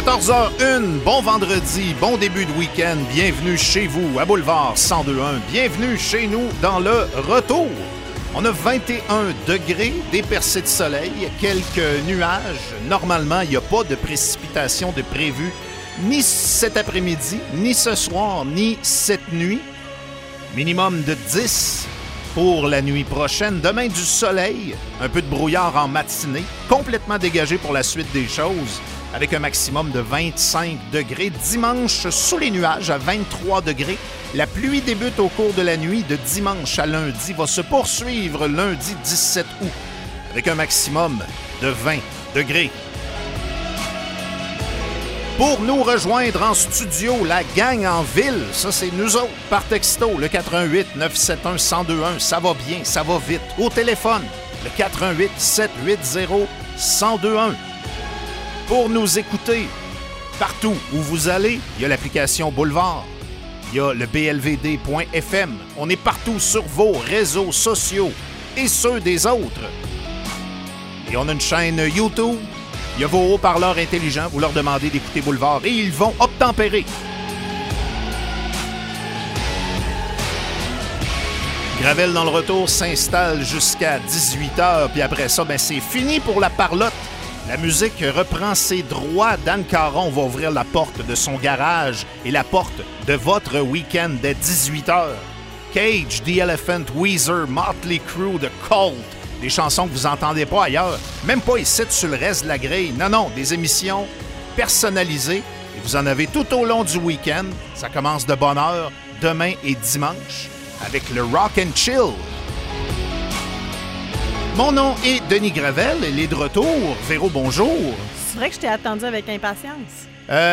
14h01, bon vendredi, bon début de week-end. Bienvenue chez vous à Boulevard 102.1. Bienvenue chez nous dans le retour. On a 21 degrés, des percées de soleil, quelques nuages. Normalement, il n'y a pas de précipitation de prévu ni cet après-midi, ni ce soir, ni cette nuit. Minimum de 10 pour la nuit prochaine. Demain, du soleil, un peu de brouillard en matinée, complètement dégagé pour la suite des choses, avec un maximum de 25 degrés. Dimanche, sous les nuages, à 23 degrés. La pluie débute au cours de la nuit de dimanche à lundi, va se poursuivre lundi 17 août, avec un maximum de 20 degrés. Pour nous rejoindre en studio, la gang en ville, ça c'est nous autres, par texto, le 418-971-1021, ça va bien, ça va vite. Au téléphone, le 418-780-1021. Pour nous écouter partout où vous allez, il y a l'application Boulevard, il y a le blvd.fm. On est partout sur vos réseaux sociaux et ceux des autres. Et on a une chaîne YouTube. Il y a vos haut-parleurs intelligents. Vous leur demandez d'écouter Boulevard et ils vont obtempérer. Gravel dans le retour s'installe jusqu'à 18h. Puis après ça, c'est fini pour la parlotte. La musique reprend ses droits. Dan Caron va ouvrir la porte de son garage et la porte de votre week-end dès 18h. Cage, The Elephant, Weezer, Motley Crue, The Cult. Des chansons que vous n'entendez pas ailleurs. Même pas ici sur le reste de la grille. Non, des émissions personnalisées. Et vous en avez tout au long du week-end. Ça commence de bonne heure, demain et dimanche, avec le Rock and Chill. Mon nom est Denis Gravel, il est de retour. Véro, bonjour. C'est vrai que je t'ai attendu avec impatience.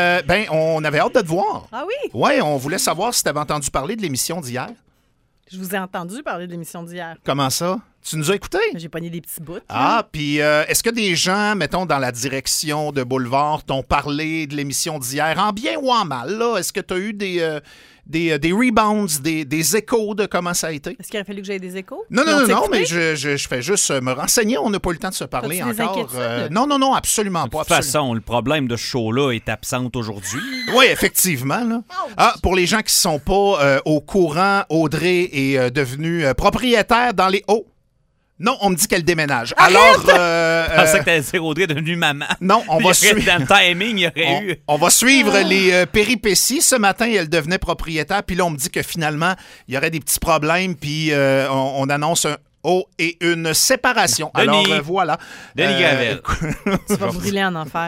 On avait hâte de te voir. Ah oui? Ouais, on voulait savoir si tu avais entendu parler de l'émission d'hier. Je vous ai entendu parler de l'émission d'hier. Comment ça? Tu nous as écoutés? J'ai pogné des petits bouts. Ah, puis est-ce que des gens, mettons, dans la direction de Boulevard, t'ont parlé de l'émission d'hier, en bien ou en mal, là? Est-ce que tu as eu des rebounds, des échos de comment ça a été? Est-ce qu'il aurait fallu que j'aie des échos? Non, mais je fais juste me renseigner. On n'a pas eu le temps de se parler encore. Non, absolument pas. De toute façon, le problème de ce show-là est absent aujourd'hui. Oui, effectivement. Là. Ah, pour les gens qui ne sont pas au courant, Audrey est devenue propriétaire dans les Hauts. Non, on me dit qu'elle déménage. Arrête! Alors, Je pensais que t'allais dire Audrey est devenue maman. Non, on va suivre. Dans le timing, il y aurait eu. On va suivre les péripéties. Ce matin, elle devenait propriétaire. Puis là, on me dit que finalement, il y aurait des petits problèmes. Puis on annonce un et une séparation. Denis. Alors, voilà. Denis Gravel. Tu vas brûler en enfer.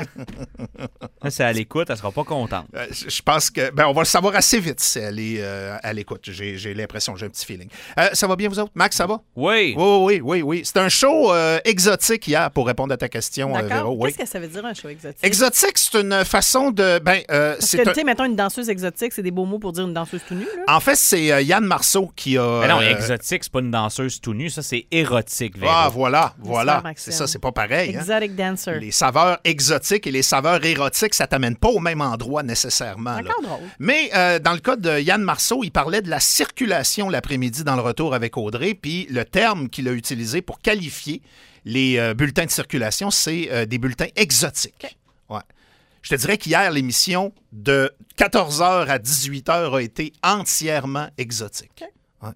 C'est à l'écoute, elle sera pas contente. Je pense que on va le savoir assez vite si elle est à l'écoute. J'ai l'impression, j'ai un petit feeling. Ça va bien, vous autres? Max, ça va? Oui. Oui. C'était un show exotique hier, pour répondre à ta question, D'accord. Véro. Qu'est-ce que ça veut dire, un show exotique? Exotique, c'est une façon de... Parce que, tu sais, mettons une danseuse exotique, c'est des beaux mots pour dire une danseuse tout nue, là. En fait, c'est Yann Marceau qui a... Mais non, exotique, c'est pas une danseuse tout nue, ça, c'est érotique, Véro. Ah, voilà. Bonsoir, C'est ça, c'est pas pareil. Exotic dancer. Les saveurs exotiques et les saveurs érotiques, ça t'amène pas au même endroit nécessairement. C'est encore drôle. Mais dans le cas de Yann Marceau, il parlait de la circulation l'après-midi dans le retour avec Audrey, puis le terme qu'il a utilisé pour qualifier les bulletins de circulation, c'est des bulletins exotiques. Okay. Ouais. Je te dirais qu'hier, l'émission de 14h à 18h a été entièrement exotique. Okay. Ouais.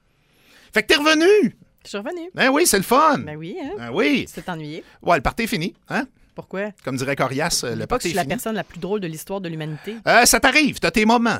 Fait que t'es revenu! Je suis revenue. Ben oui, c'est le fun! Ben oui, hein? Ben oui! Tu t'es ennuyé. Ouais, le party est fini, hein? Pourquoi? Comme dirait Corias, le Pas que party je est suis la fini. personne la plus drôle de l'histoire de l'humanité. Ça t'arrive, t'as tes moments.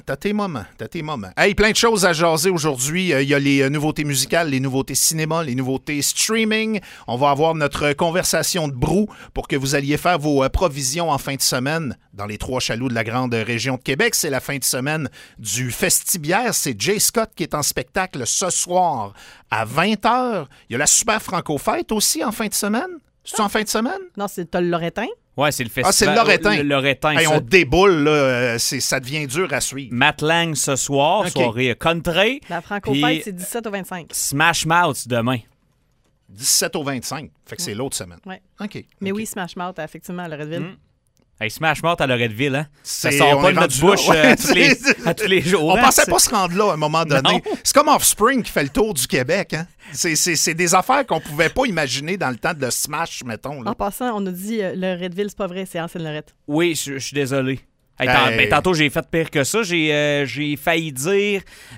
Hey, plein de choses à jaser aujourd'hui. Il y a les nouveautés musicales, les nouveautés cinéma, les nouveautés streaming. On va avoir notre conversation de brou pour que vous alliez faire vos provisions en fin de semaine dans les 3 chaloux de la grande région de Québec. C'est la fin de semaine du Festibiaire. C'est Jay Scott qui est en spectacle ce soir à 20h. Il y a la Super Franco-Fête aussi en fin de semaine. C'est-tu en fin de semaine? Non, t'as le Loretin. Ouais, c'est le festival. Ah, c'est le Loretin. Le Loretin, Hey, ça. on déboule, là. Ça devient dur à suivre. Matt Lang ce soir, OK. soirée country. La Franco-Fête, Puis c'est 17 au 25. Smash Mouth demain. 17 au 25. Fait que c'est l'autre semaine. Ouais. OK. Mais OK. oui, Smash Mouth, effectivement, à Loretteville. Hey, Smash Mouth à Loretteville, hein? Ça C'est- sort on pas est de notre rendu là, bouche ouais. à tous les jours. On hein? pensait pas se rendre là à un moment donné. Non. C'est comme Offspring qui fait le tour du Québec. Hein? C'est des affaires qu'on pouvait pas imaginer dans le temps de le Smash, mettons. Là. En passant, on a dit Loretteville, c'est pas vrai, c'est Ancienne-Lorette. Oui, je suis désolé. Hey, Hey. tantôt, j'ai fait pire que ça. J'ai failli dire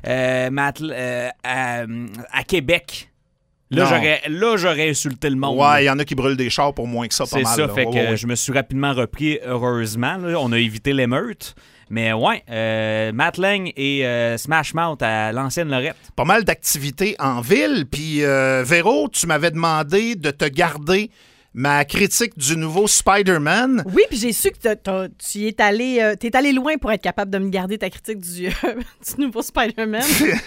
à Québec. Non. Là, j'aurais insulté le monde. Ouais, il y en a qui brûlent des chars pour moins que ça, pas C'est mal. ça, là. fait Ouais, que ouais, ouais. je me suis rapidement repris, heureusement. Là. On a évité l'émeute. Mais ouais, Matt Lang et Smash Mouth à l'ancienne Lorette. Pas mal d'activités en ville. Puis, Véro, tu m'avais demandé de te garder ma critique du nouveau Spider-Man. Oui, puis j'ai su que tu es allé, t'es allé loin pour être capable de me garder ta critique du nouveau Spider-Man.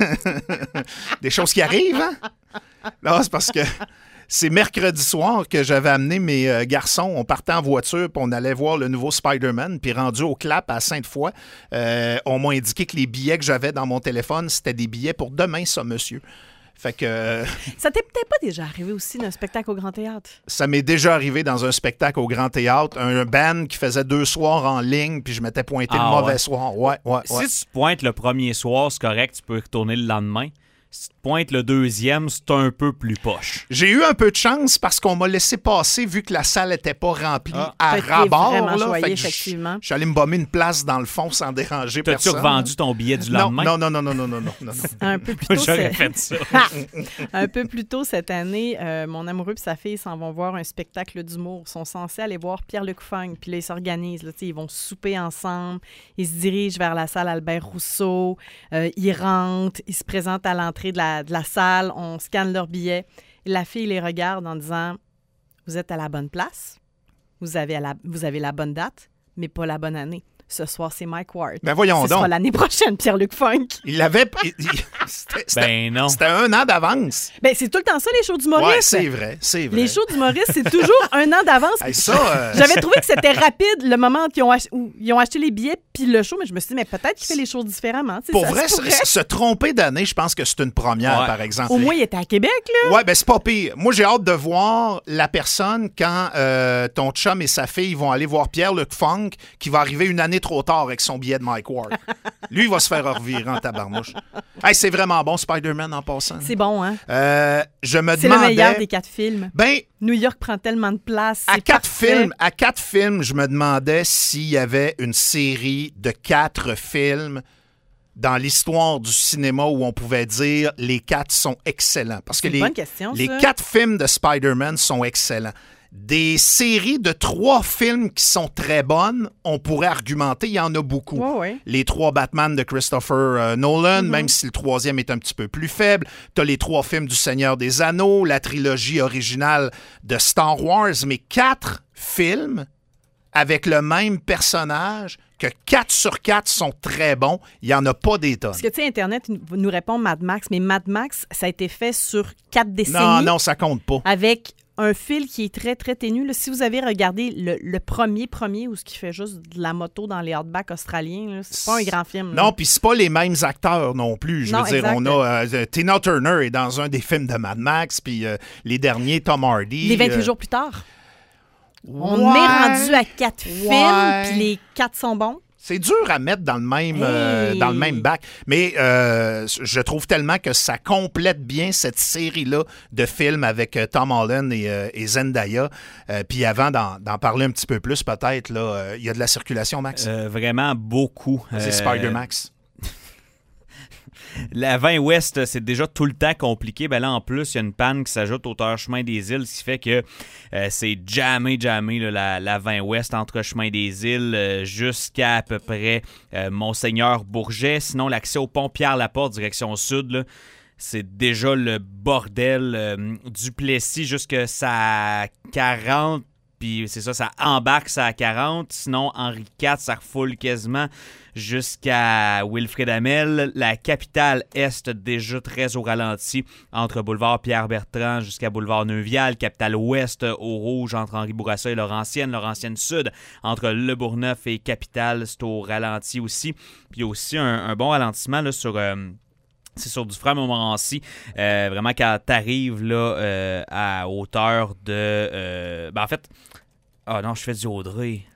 Des choses qui arrivent, hein? Non, c'est parce que c'est mercredi soir que j'avais amené mes garçons. On partait en voiture, puis on allait voir le nouveau Spider-Man. Puis rendu au Clap à Sainte-Foy, on m'a indiqué que les billets que j'avais dans mon téléphone, c'était des billets pour demain, ça, monsieur. Fait que Ça t'est peut-être pas déjà arrivé aussi d'un spectacle au Grand Théâtre? ça m'est déjà arrivé dans un spectacle au Grand Théâtre, un band qui faisait 2 soirs en ligne, puis je m'étais pointé le mauvais ouais. soir. Ouais. Si tu te pointes le premier soir, c'est correct, tu peux y retourner le lendemain. Si tu te pointes le deuxième, c'est un peu plus poche. J'ai eu un peu de chance parce qu'on m'a laissé passer vu que la salle n'était pas remplie à Fait que t'es ras-bord. vraiment là. choyé, Fait que je effectivement. suis allé me bomber une place dans le fond sans déranger T'as-tu personne. revendu ton billet du lendemain? Non. Un peu plus tôt, J'aurais fait ça. Un peu plus tôt cette année, mon amoureux et sa fille s'en vont voir un spectacle d'humour. Ils sont censés aller voir Pierre-Luc Funk. Puis là, ils s'organisent. Là, ils vont souper ensemble. Ils se dirigent vers la salle Albert Rousseau. Ils rentrent. Ils se présentent à l'entrée de la salle. On scanne leurs billets. Et la fille les regarde en disant « Vous êtes à la bonne place. Vous avez la bonne date, mais pas la bonne année. Ce soir, c'est Mike Ward. Ben voyons Ce sera donc. l'année prochaine, Pierre-Luc Funk. Il l'avait... Ben non. C'était 1 an d'avance. Ben, c'est tout le temps ça, les shows d'humoristes. Ouais, c'est vrai. Les shows d'humoristes, c'est toujours 1 an d'avance. Hey, ça, J'avais trouvé que c'était rapide le moment où ils ont acheté les billets puis le show, mais je me suis dit, mais peut-être qu'il fait les choses différemment. Tu sais, pour ça vrai, se pourrait. se tromper d'année, je pense que c'est une première, Ouais. par exemple. Au moins, il était à Québec, là. Ouais, ben c'est pas pire. Moi, j'ai hâte de voir la personne quand ton chum et sa fille vont aller voir Pierre-Luc Funk, qui va arriver une année trop tard avec son billet de Mike Ward. Lui, il va se faire revirer en tabarnouche. Hey, c'est vraiment bon, Spider-Man, en passant. C'est bon, hein? Je me C'est le demandais... meilleur des 4 films. Ben, New York prend tellement de place. à c'est 4 parfait. films, je me demandais s'il y avait une série de 4 films dans l'histoire du cinéma où on pouvait dire les 4 sont excellents. Parce que C'est une bonne question, les ça. 4 films de Spider-Man sont excellents. Des séries de 3 films qui sont très bonnes, on pourrait argumenter, il y en a beaucoup. Ouais, ouais. Les 3 Batman de Christopher Nolan, même si le 3e est un petit peu plus faible. T'as les 3 films du Seigneur des Anneaux, la trilogie originale de Star Wars, mais 4 films avec le même personnage, que 4 sur 4 sont très bons, il n'y en a pas des tonnes. Parce que, tu sais, Internet nous répond Mad Max, mais Mad Max, ça a été fait sur 4 décennies. Non, ça compte pas. Avec un fil qui est très, très ténu. Là, si vous avez regardé le premier, où ce qui fait juste de la moto dans les hardbacks australiens, là, c'est pas un grand film. là. Non, puis c'est pas les mêmes acteurs non plus. Je Non, veux dire, exact. on a Tina Turner est dans un des films de Mad Max, puis les derniers, Tom Hardy. Les 28 jours plus tard. On Ouais. est rendu à 4 films, Ouais. puis les 4 sont bons. C'est dur à mettre dans le même, Hey. dans le même bac. Mais je trouve tellement que ça complète bien cette série-là de films avec Tom Holland et Zendaya. Puis avant d'en parler un petit peu plus, peut-être, là, il y a de la circulation, Max. Vraiment beaucoup. C'est Spider-Max. La 20 Ouest, c'est déjà tout le temps compliqué. Ben là, en plus, il y a une panne qui s'ajoute au chemin des îles, ce qui fait que c'est jammé là, la 20 Ouest entre chemin des îles jusqu'à à peu près Monseigneur Bourget. Sinon, l'accès au pont Pierre-Laporte, direction sud, là, c'est déjà le bordel. Du Plessis jusqu'à sa 40. Puis c'est ça embarque ça à 40. Sinon, Henri IV, ça refoule quasiment jusqu'à Wilfrid Hamel. La capitale Est, déjà très au ralenti, entre boulevard Pierre-Bertrand jusqu'à boulevard Neuvial. Capitale Ouest, au rouge, entre Henri Bourassa et Laurentienne. Laurentienne Sud, entre Le Bourgneuf et Capitale, c'est au ralenti aussi. Puis il y a aussi un bon ralentissement là, sur... c'est sur Dufresne-Montmorency. Vraiment, quand t'arrives là, à hauteur de... en fait... Ah non, je fais du Audrey.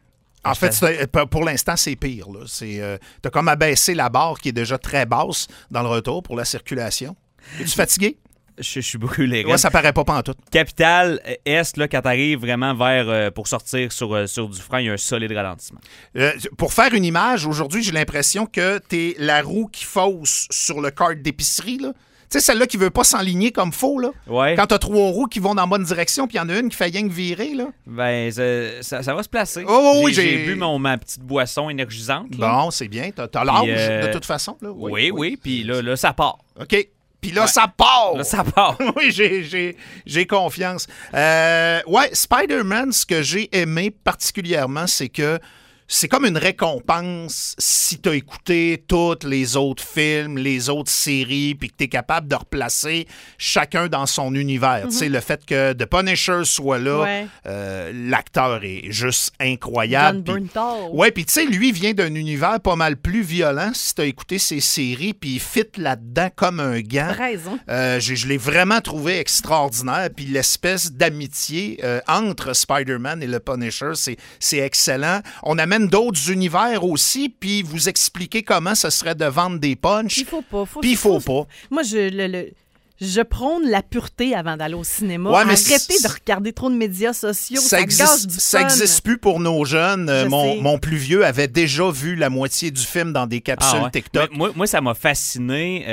En fait, pour l'instant, c'est pire. T'as comme abaissé la barre qui est déjà très basse dans le retour pour la circulation. Es-tu fatigué? Je suis brûlé. Ouais, ça paraît pas pantoute. Capitale Est, là, quand t'arrives vraiment vers pour sortir sur du frein, il y a un solide ralentissement. Pour faire une image, aujourd'hui, j'ai l'impression que t'es la roue qui fausse sur le kart d'épicerie, là. Tu sais, celle-là qui veut pas s'enligner comme faux, là. Ouais. Quand t'as 3 roues qui vont dans la bonne direction, puis il y en a une qui fait rien que virer, là. Ben, ça va se placer. Oh, oui, j'ai bu ma petite boisson énergisante. Là. Bon, c'est bien. T'as l'âge, de toute façon, là. Oui. Puis là, ça part. OK. Puis là, ça part! Là, ça part. Oui, j'ai confiance. Spider-Man, ce que j'ai aimé particulièrement, c'est que c'est comme une récompense si tu as écouté tous les autres films, les autres séries, puis que tu es capable de replacer chacun dans son univers. Tu sais, le fait que The Punisher soit là, l'acteur est juste incroyable. John Bernthal. Oui, puis tu sais, lui vient d'un univers pas mal plus violent si tu as écouté ses séries, puis il fit là-dedans comme un gant. Raison. Je l'ai vraiment trouvé extraordinaire, puis l'espèce d'amitié entre Spider-Man et le Punisher, c'est excellent. On amène d'autres univers aussi, puis vous expliquez comment ce serait de vendre des punchs. Il faut pas. Puis il faut pas. Moi, je prône la pureté avant d'aller au cinéma. Ouais, mais arrêtez de regarder trop de médias sociaux. Ça existe plus pour nos jeunes. Mon mon plus vieux avait déjà vu la moitié du film dans des capsules TikTok. Moi, ça m'a fasciné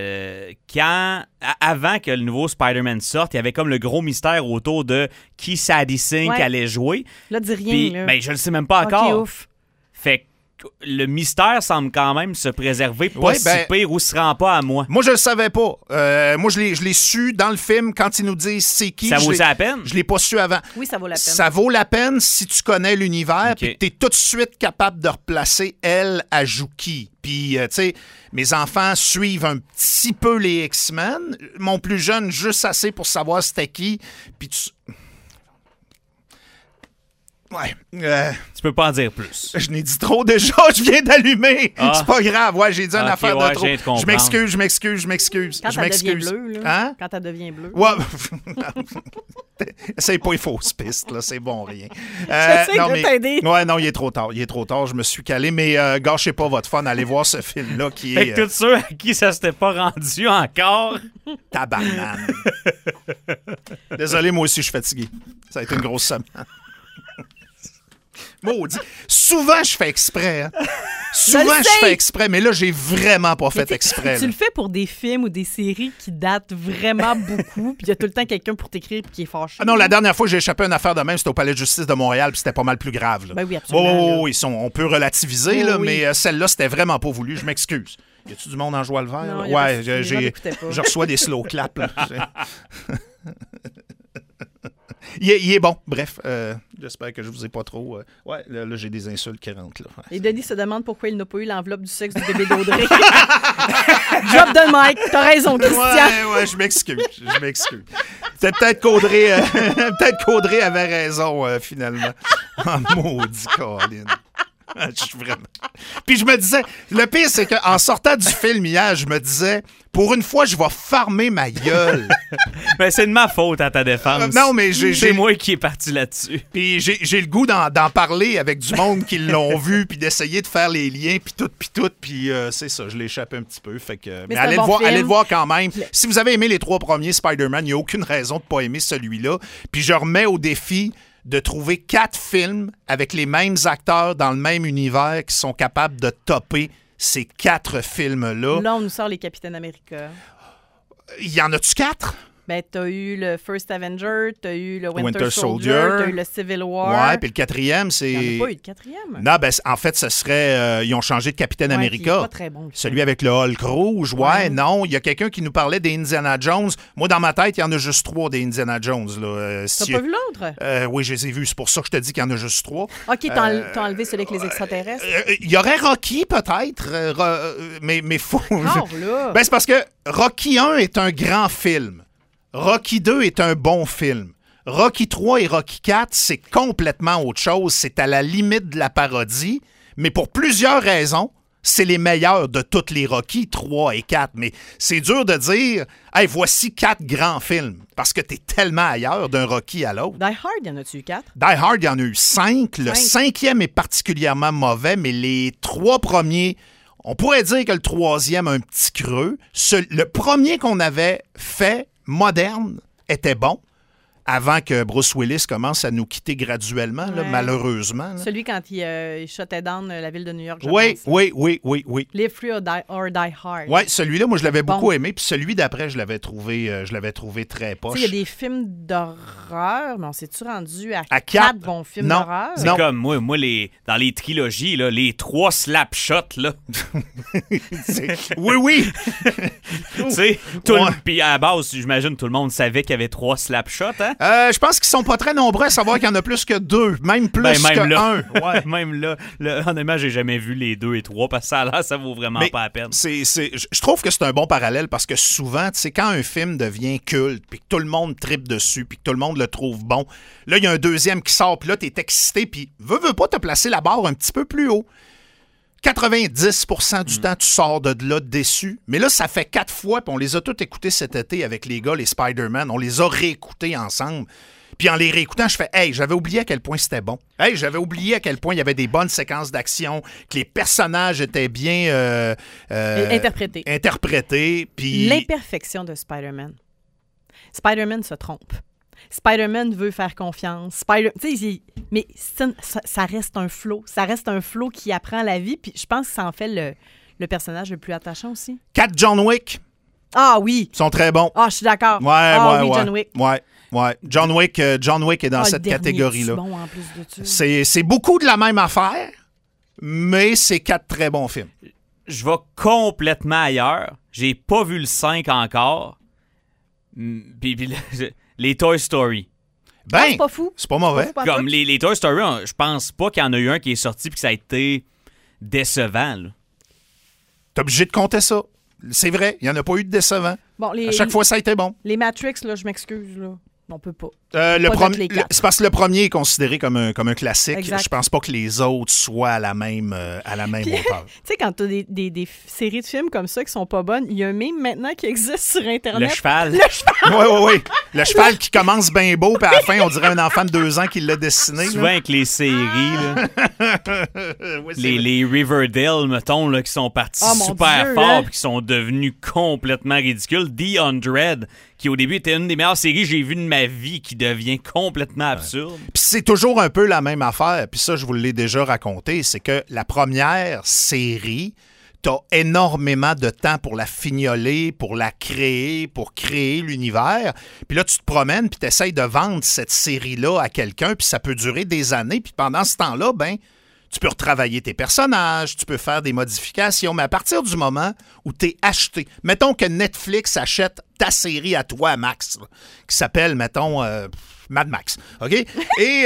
avant que le nouveau Spider-Man sorte, il y avait comme le gros mystère autour de qui Sadie Sink allait jouer. Là, dis rien. Puis, là. ben, je le sais même pas encore. OK, ouf. Fait que le mystère semble quand même se préserver, pas si pire ou se rend pas à moi. Moi, je le savais pas. Moi, je l'ai su dans le film quand ils nous disent c'est qui. Ça vaut la peine? Je l'ai pas su avant. Oui, ça vaut la peine. Ça vaut la peine si tu connais l'univers puis que tu es tout de suite capable de replacer elle à Juki. Puis, tu sais, mes enfants suivent un petit peu les X-Men. Mon plus jeune, juste assez pour savoir c'était qui. Puis Ouais. Tu peux pas en dire plus. Je n'ai dit trop déjà, je viens d'allumer. C'est pas grave. Ouais, j'ai dit une affaire de trop. Je m'excuse. Quand elle devient bleue, là. Hein? Quand elle devient bleue. Ouais. Essaye pas les fausses pistes, là. C'est bon, rien. J'essaie de t'aider. Ouais, non, il est trop tard. Je me suis calé, mais gâchez pas votre fun. Allez voir ce film-là qui est... Fait que tous ceux à qui ça s'était pas rendu encore... Tabarnane. Désolé, moi aussi, je suis fatigué. Ça a été une grosse semaine. Maudit. Souvent, je fais exprès. Hein? Souvent, je fais exprès, mais là, j'ai vraiment pas fait exprès. Tu le fais pour des films ou des séries qui datent vraiment beaucoup, puis il y a tout le temps quelqu'un pour t'écrire puis qui est fâché. Ah non, la dernière fois que j'ai échappé à une affaire de même, c'était au Palais de justice de Montréal, puis c'était pas mal plus grave. Là. Ben oui, absolument. On peut relativiser, là, mais celle-là, c'était vraiment pas voulu. Je m'excuse. Y a-tu du monde en joie le vert? Non, ouais, je reçois des slow claps. Là. Il est bon. Bref, j'espère que je vous ai pas trop... Ouais, là, j'ai des insultes qui rentrent. Là. Ouais. Et Denis se demande pourquoi il n'a pas eu l'enveloppe du sexe du bébé d'Audrey. Drop the mic. T'as raison, Christian. Ouais, je m'excuse. Peut-être qu'Audrey avait raison, finalement. Oh, maudit Colin. Je suis vraiment... Puis je me disais, le pire, c'est qu'en sortant du film hier, je me disais, pour une fois, je vais farmer ma gueule. Ben, c'est de ma faute à ta défense. Non, mais c'est moi qui est parti là-dessus. Puis j'ai le goût d'en parler avec du monde qui l'ont vu, puis d'essayer de faire les liens, puis tout. Puis c'est ça, je l'échappe un petit peu. Fait que, mais allez le voir quand même. Si vous avez aimé les 3 premiers Spider-Man, il n'y a aucune raison de ne pas aimer celui-là. Puis je remets au défi de trouver 4 films avec les mêmes acteurs dans le même univers qui sont capables de topper ces 4 films-là. Là, on nous sort les Capitaine America. Il y en a-tu 4? Ben, t'as eu le First Avenger, t'as eu le Winter Soldier, t'as eu le Civil War. Ouais, puis le 4e, c'est... Il n'y en a pas eu de 4e. Non, ben, en fait, ce serait... ils ont changé de Capitaine America. Pas très bon. Celui avec le Hulk rouge, non. Il y a quelqu'un qui nous parlait des Indiana Jones. Moi, dans ma tête, il y en a juste 3 des Indiana Jones. Là. T'as pas vu l'autre? Oui, je les ai vus. C'est pour ça que je te dis qu'il y en a juste 3. OK, t'as enlevé celui avec les extraterrestres? Il y aurait Rocky, peut-être, mais faut... là. Ben, c'est parce que Rocky 1 est un grand film. Rocky 2 est un bon film. Rocky 3 et Rocky 4, c'est complètement autre chose. C'est à la limite de la parodie, mais pour plusieurs raisons. C'est les meilleurs de toutes les Rocky, 3 et 4. Mais c'est dur de dire, hey, voici 4 grands films. Parce que t'es tellement ailleurs d'un Rocky à l'autre. Die Hard, y en a-tu 4? Die Hard, il y en a eu 5. Le 5e est particulièrement mauvais, mais les 3 premiers, on pourrait dire que le 3e a un petit creux. Le premier qu'on avait fait, moderne, était bon. Avant que Bruce Willis commence à nous quitter graduellement, là, malheureusement. Là. Celui quand il shuttait down la ville de New York, je pense. Oui. Live Free or Die Hard. Oui, celui-là, moi, je l'avais beaucoup aimé. Puis celui d'après, je l'avais trouvé très poche. Il y a des films d'horreur, mais on s'est-tu rendu à 4 bons films d'horreur? C'est comme moi dans les trilogies, là, les 3 slap shots, là. Oui. Tu sais, puis à la base, j'imagine tout le monde savait qu'il y avait 3 slap shots, hein? Je pense qu'ils sont pas très nombreux à savoir qu'il y en a plus que 2, même plus que 1. Ouais. Même là, honnêtement, j'ai jamais vu les 2 et 3 parce que ça vaut vraiment pas la peine. Je trouve que c'est un bon parallèle parce que souvent, tu sais, quand un film devient culte, puis que tout le monde tripe dessus, puis que tout le monde le trouve bon, là, il y a un deuxième qui sort, puis là, t'es excité, puis veux pas te placer la barre un petit peu plus haut. 90% du temps, tu sors de là déçu. Mais là, ça fait 4 fois, puis on les a tous écoutés cet été avec les gars, les Spider-Man. On les a réécoutés ensemble. Puis en les réécoutant, je fais « Hey, j'avais oublié à quel point c'était bon. Hey, j'avais oublié à quel point il y avait des bonnes séquences d'action, que les personnages étaient bien interprétés. Puis l'imperfection de Spider-Man. Spider-Man se trompe. Spider-Man veut faire confiance. Mais ça reste un flow. Ça reste un flow qui apprend la vie. Puis je pense que ça en fait le personnage le plus attachant aussi. 4 John Wick. Ah oui. Ils sont très bons. Ah, je suis d'accord. John Wick. Ouais. John Wick est dans cette catégorie-là. Bon, en plus de ça. C'est beaucoup de la même affaire, mais c'est 4 très bons films. Je vais complètement ailleurs. J'ai pas vu le 5 encore. Puis les Toy Story. C'est pas fou. C'est pas mauvais. Comme les Toy Story, je pense pas qu'il y en a eu un qui est sorti puis que ça a été décevant. Là. T'es obligé de compter ça. C'est vrai, il n'y en a pas eu de décevant. Bon, à chaque fois, ça a été bon. Les Matrix, là, je m'excuse, là. On peut pas. C'est parce que le premier est considéré comme un classique. Exact. Je pense pas que les autres soient à la même hauteur. Tu sais, quand tu as des séries de films comme ça qui sont pas bonnes, il y a un mème maintenant qui existe sur Internet. Le cheval. Oui. Le cheval qui commence bien beau, puis à la fin, on dirait un enfant de 2 ans qui l'a dessiné. Souvent avec les séries, là. les Riverdale, mettons, là, qui sont partis super fort puis qui sont devenus complètement ridicules. The 100, qui au début était une des meilleures séries que j'ai vues de ma vie, qui devient complètement absurde. Puis c'est toujours un peu la même affaire, puis ça, je vous l'ai déjà raconté, c'est que la première série, t'as énormément de temps pour la fignoler, pour la créer, pour créer l'univers. Puis là, tu te promènes, puis tu essaies de vendre cette série-là à quelqu'un, puis ça peut durer des années. Puis pendant ce temps-là, tu peux retravailler tes personnages, tu peux faire des modifications, mais à partir du moment où tu es acheté, mettons que Netflix achète ta série à toi, Max, là, qui s'appelle, mettons, Mad Max, OK? Et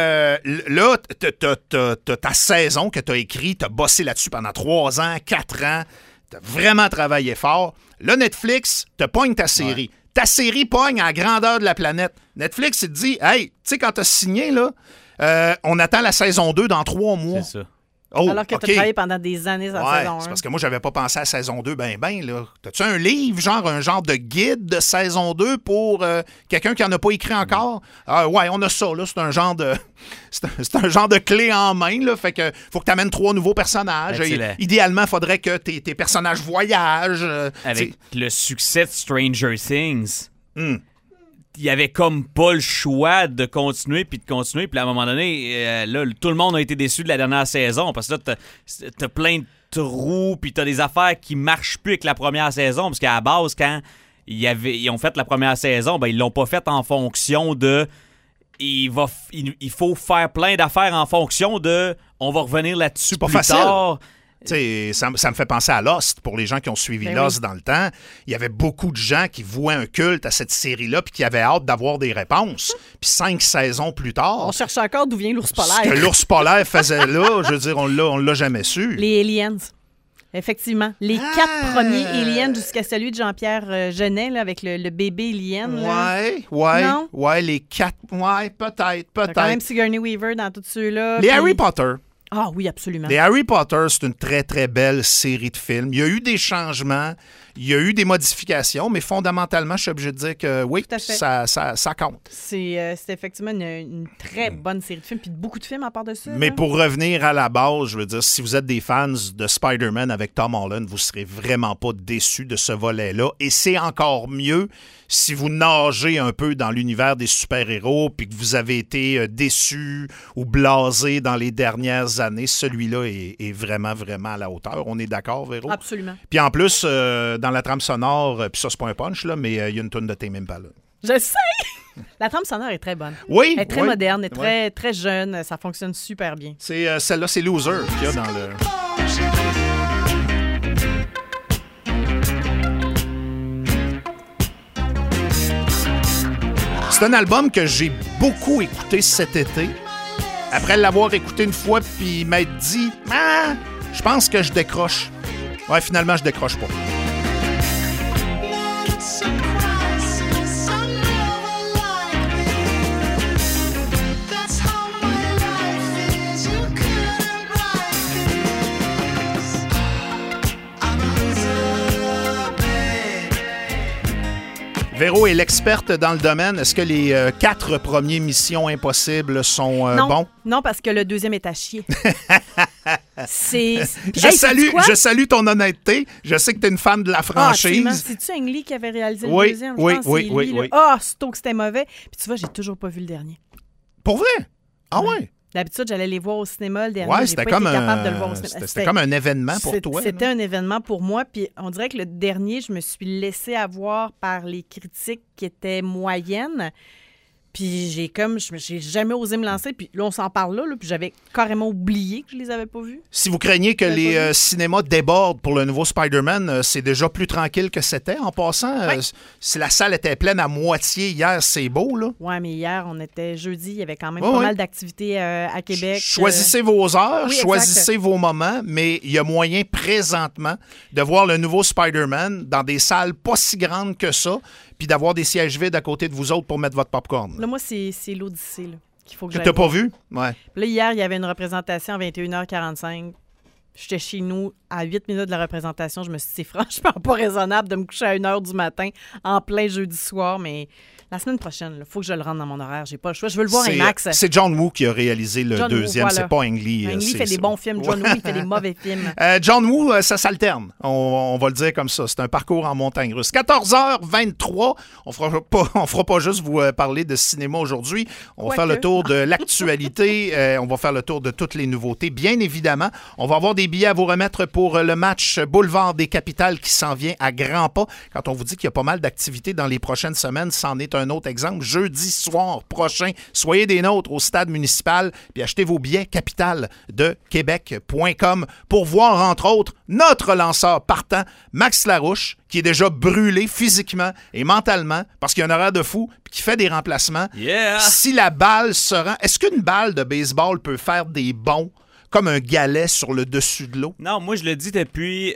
là, t'as ta saison que t'as écrit, t'as bossé là-dessus pendant 3 ans, 4 ans, t'as vraiment travaillé fort. Là, Netflix te pogne ta série. Ouais. Ta série pogne à la grandeur de la planète. Netflix, il te dit, hey, tu sais, quand t'as signé, là, on attend la saison 2 dans 3 mois. C'est ça. Oh, alors que tu as travaillé pendant des années sur la saison 1. C'est parce que moi, j'avais pas pensé à la saison 2 là. T'as-tu un livre, un genre de guide de saison 2 pour quelqu'un qui en a pas écrit encore? Ouais, on a ça, là. C'est un genre de c'est un genre de clé en main, là. Fait que faut que tu amènes 3 nouveaux personnages. Idéalement, il faudrait que tes personnages voyagent. Avec le succès de Stranger Things. Il y avait comme pas le choix de continuer. Puis à un moment donné, là, tout le monde a été déçu de la dernière saison parce que là, t'as plein de trous puis t'as des affaires qui marchent plus avec la première saison parce qu'à la base, quand ils ont fait la première saison, ils l'ont pas fait en fonction de... Il faut faire plein d'affaires en fonction de... On va revenir là-dessus plus tard. T'sais, ça me fait penser à Lost, pour les gens qui ont suivi Lost dans le temps. Il y avait beaucoup de gens qui vouaient un culte à cette série-là puis qui avaient hâte d'avoir des réponses. Puis 5 saisons plus tard... On cherche encore d'où vient l'ours polaire. Ce que l'ours polaire faisait là, je veux dire, on l'a jamais su. Les aliens. Effectivement. Les 4 premiers aliens jusqu'à celui de Jean-Pierre Jeunet, là, avec le bébé alien. Ouais, les 4... Ouais, peut-être. T'as quand même Sigourney Weaver dans tous ceux-là. Les Harry Potter. Ah oui, absolument. Les Harry Potter, c'est une très, très belle série de films. Il y a eu des changements, il y a eu des modifications, mais fondamentalement, je suis obligé de dire que oui, ça compte. C'est effectivement une très bonne série de films, puis beaucoup de films à part de ça. Mais pour revenir à la base, je veux dire, si vous êtes des fans de Spider-Man avec Tom Holland, vous ne serez vraiment pas déçus de ce volet-là. Et c'est encore mieux si vous nagez un peu dans l'univers des super-héros puis que vous avez été déçus ou blasés dans les dernières années. Celui-là est vraiment, vraiment à la hauteur. On est d'accord, Véro? Absolument. Puis en plus, dans la trame sonore, puis ça, c'est pas un punch, là, mais il y a une tonne de Tame Impala. Je sais! La trame sonore est très bonne. Oui. Elle est très moderne, elle est très jeune. Ça fonctionne super bien. C'est, celle-là, c'est Loser qu'il y a dans le... C'est un album que j'ai beaucoup écouté cet été. Après l'avoir écouté une fois puis m'être dit « Ah, je pense que je décroche. » Ouais, finalement, je décroche pas. Véro est l'experte dans le domaine. Est-ce que les 4 premiers Missions Impossibles sont bons? Non, parce que le deuxième est à chier. Je salue ton honnêteté. Je sais que tu es une fan de la franchise. C'est-tu Ang Lee qui avait réalisé le deuxième? Oui. C'est que c'était mauvais. Puis tu vois, j'ai toujours pas vu le dernier. Pour vrai? Ah ouais? D'habitude, j'allais les voir au cinéma le dernier. Ouais, c'était comme capable de le voir au cinéma. C'était comme un événement pour toi. C'était un événement pour moi. Puis on dirait que le dernier, je me suis laissée avoir par les critiques qui étaient moyennes. Puis j'ai jamais osé me lancer. Puis là, on s'en parle là, puis j'avais carrément oublié que je les avais pas vus. Si vous craignez que les cinémas débordent pour le nouveau Spider-Man, c'est déjà plus tranquille que c'était. En passant, si la salle était pleine à moitié hier, c'est beau, là. Oui, mais hier, on était jeudi, il y avait quand même pas mal d'activités à Québec. Choisissez vos heures, choisissez vos moments, mais il y a moyen présentement de voir le nouveau Spider-Man dans des salles pas si grandes que ça, puis d'avoir des sièges vides à côté de vous autres pour mettre votre popcorn. Là, moi, c'est l'Odyssée là, qu'il faut que tu n'as pas vu? Ouais. Là, hier, il y avait une représentation à 21h45. J'étais chez nous à 8 minutes de la représentation. Je me suis dit, c'est franchement pas raisonnable de me coucher à 1h du matin en plein jeudi soir, mais la semaine prochaine, il faut que je le rentre dans mon horaire. J'ai pas le choix. Je veux le voir IMAX. C'est John Woo qui a réalisé le deuxième. C'est pas Ang Lee. Ang Lee fait des bons films. John Woo, il fait des mauvais films. John Woo, ça s'alterne. On va le dire comme ça. C'est un parcours en montagne russe. 14h23. On fera pas juste vous parler de cinéma aujourd'hui. On va faire le tour de l'actualité. On va faire le tour de toutes les nouveautés. Bien évidemment, on va avoir des billets à vous remettre pour le match Boulevard des Capitales qui s'en vient à grands pas. Quand on vous dit qu'il y a pas mal d'activités dans les prochaines semaines, c'en est un autre exemple. Jeudi soir prochain, soyez des nôtres au stade municipal puis achetez vos billets capitaldequebec.com pour voir, entre autres, notre lanceur partant, Max Larouche, qui est déjà brûlé physiquement et mentalement parce qu'il y a un horaire de fou puis qui fait des remplacements. Yeah! Si la balle se rend... Est-ce qu'une balle de baseball peut faire des bonds comme un galet sur le dessus de l'eau? Non, moi, je le dis depuis...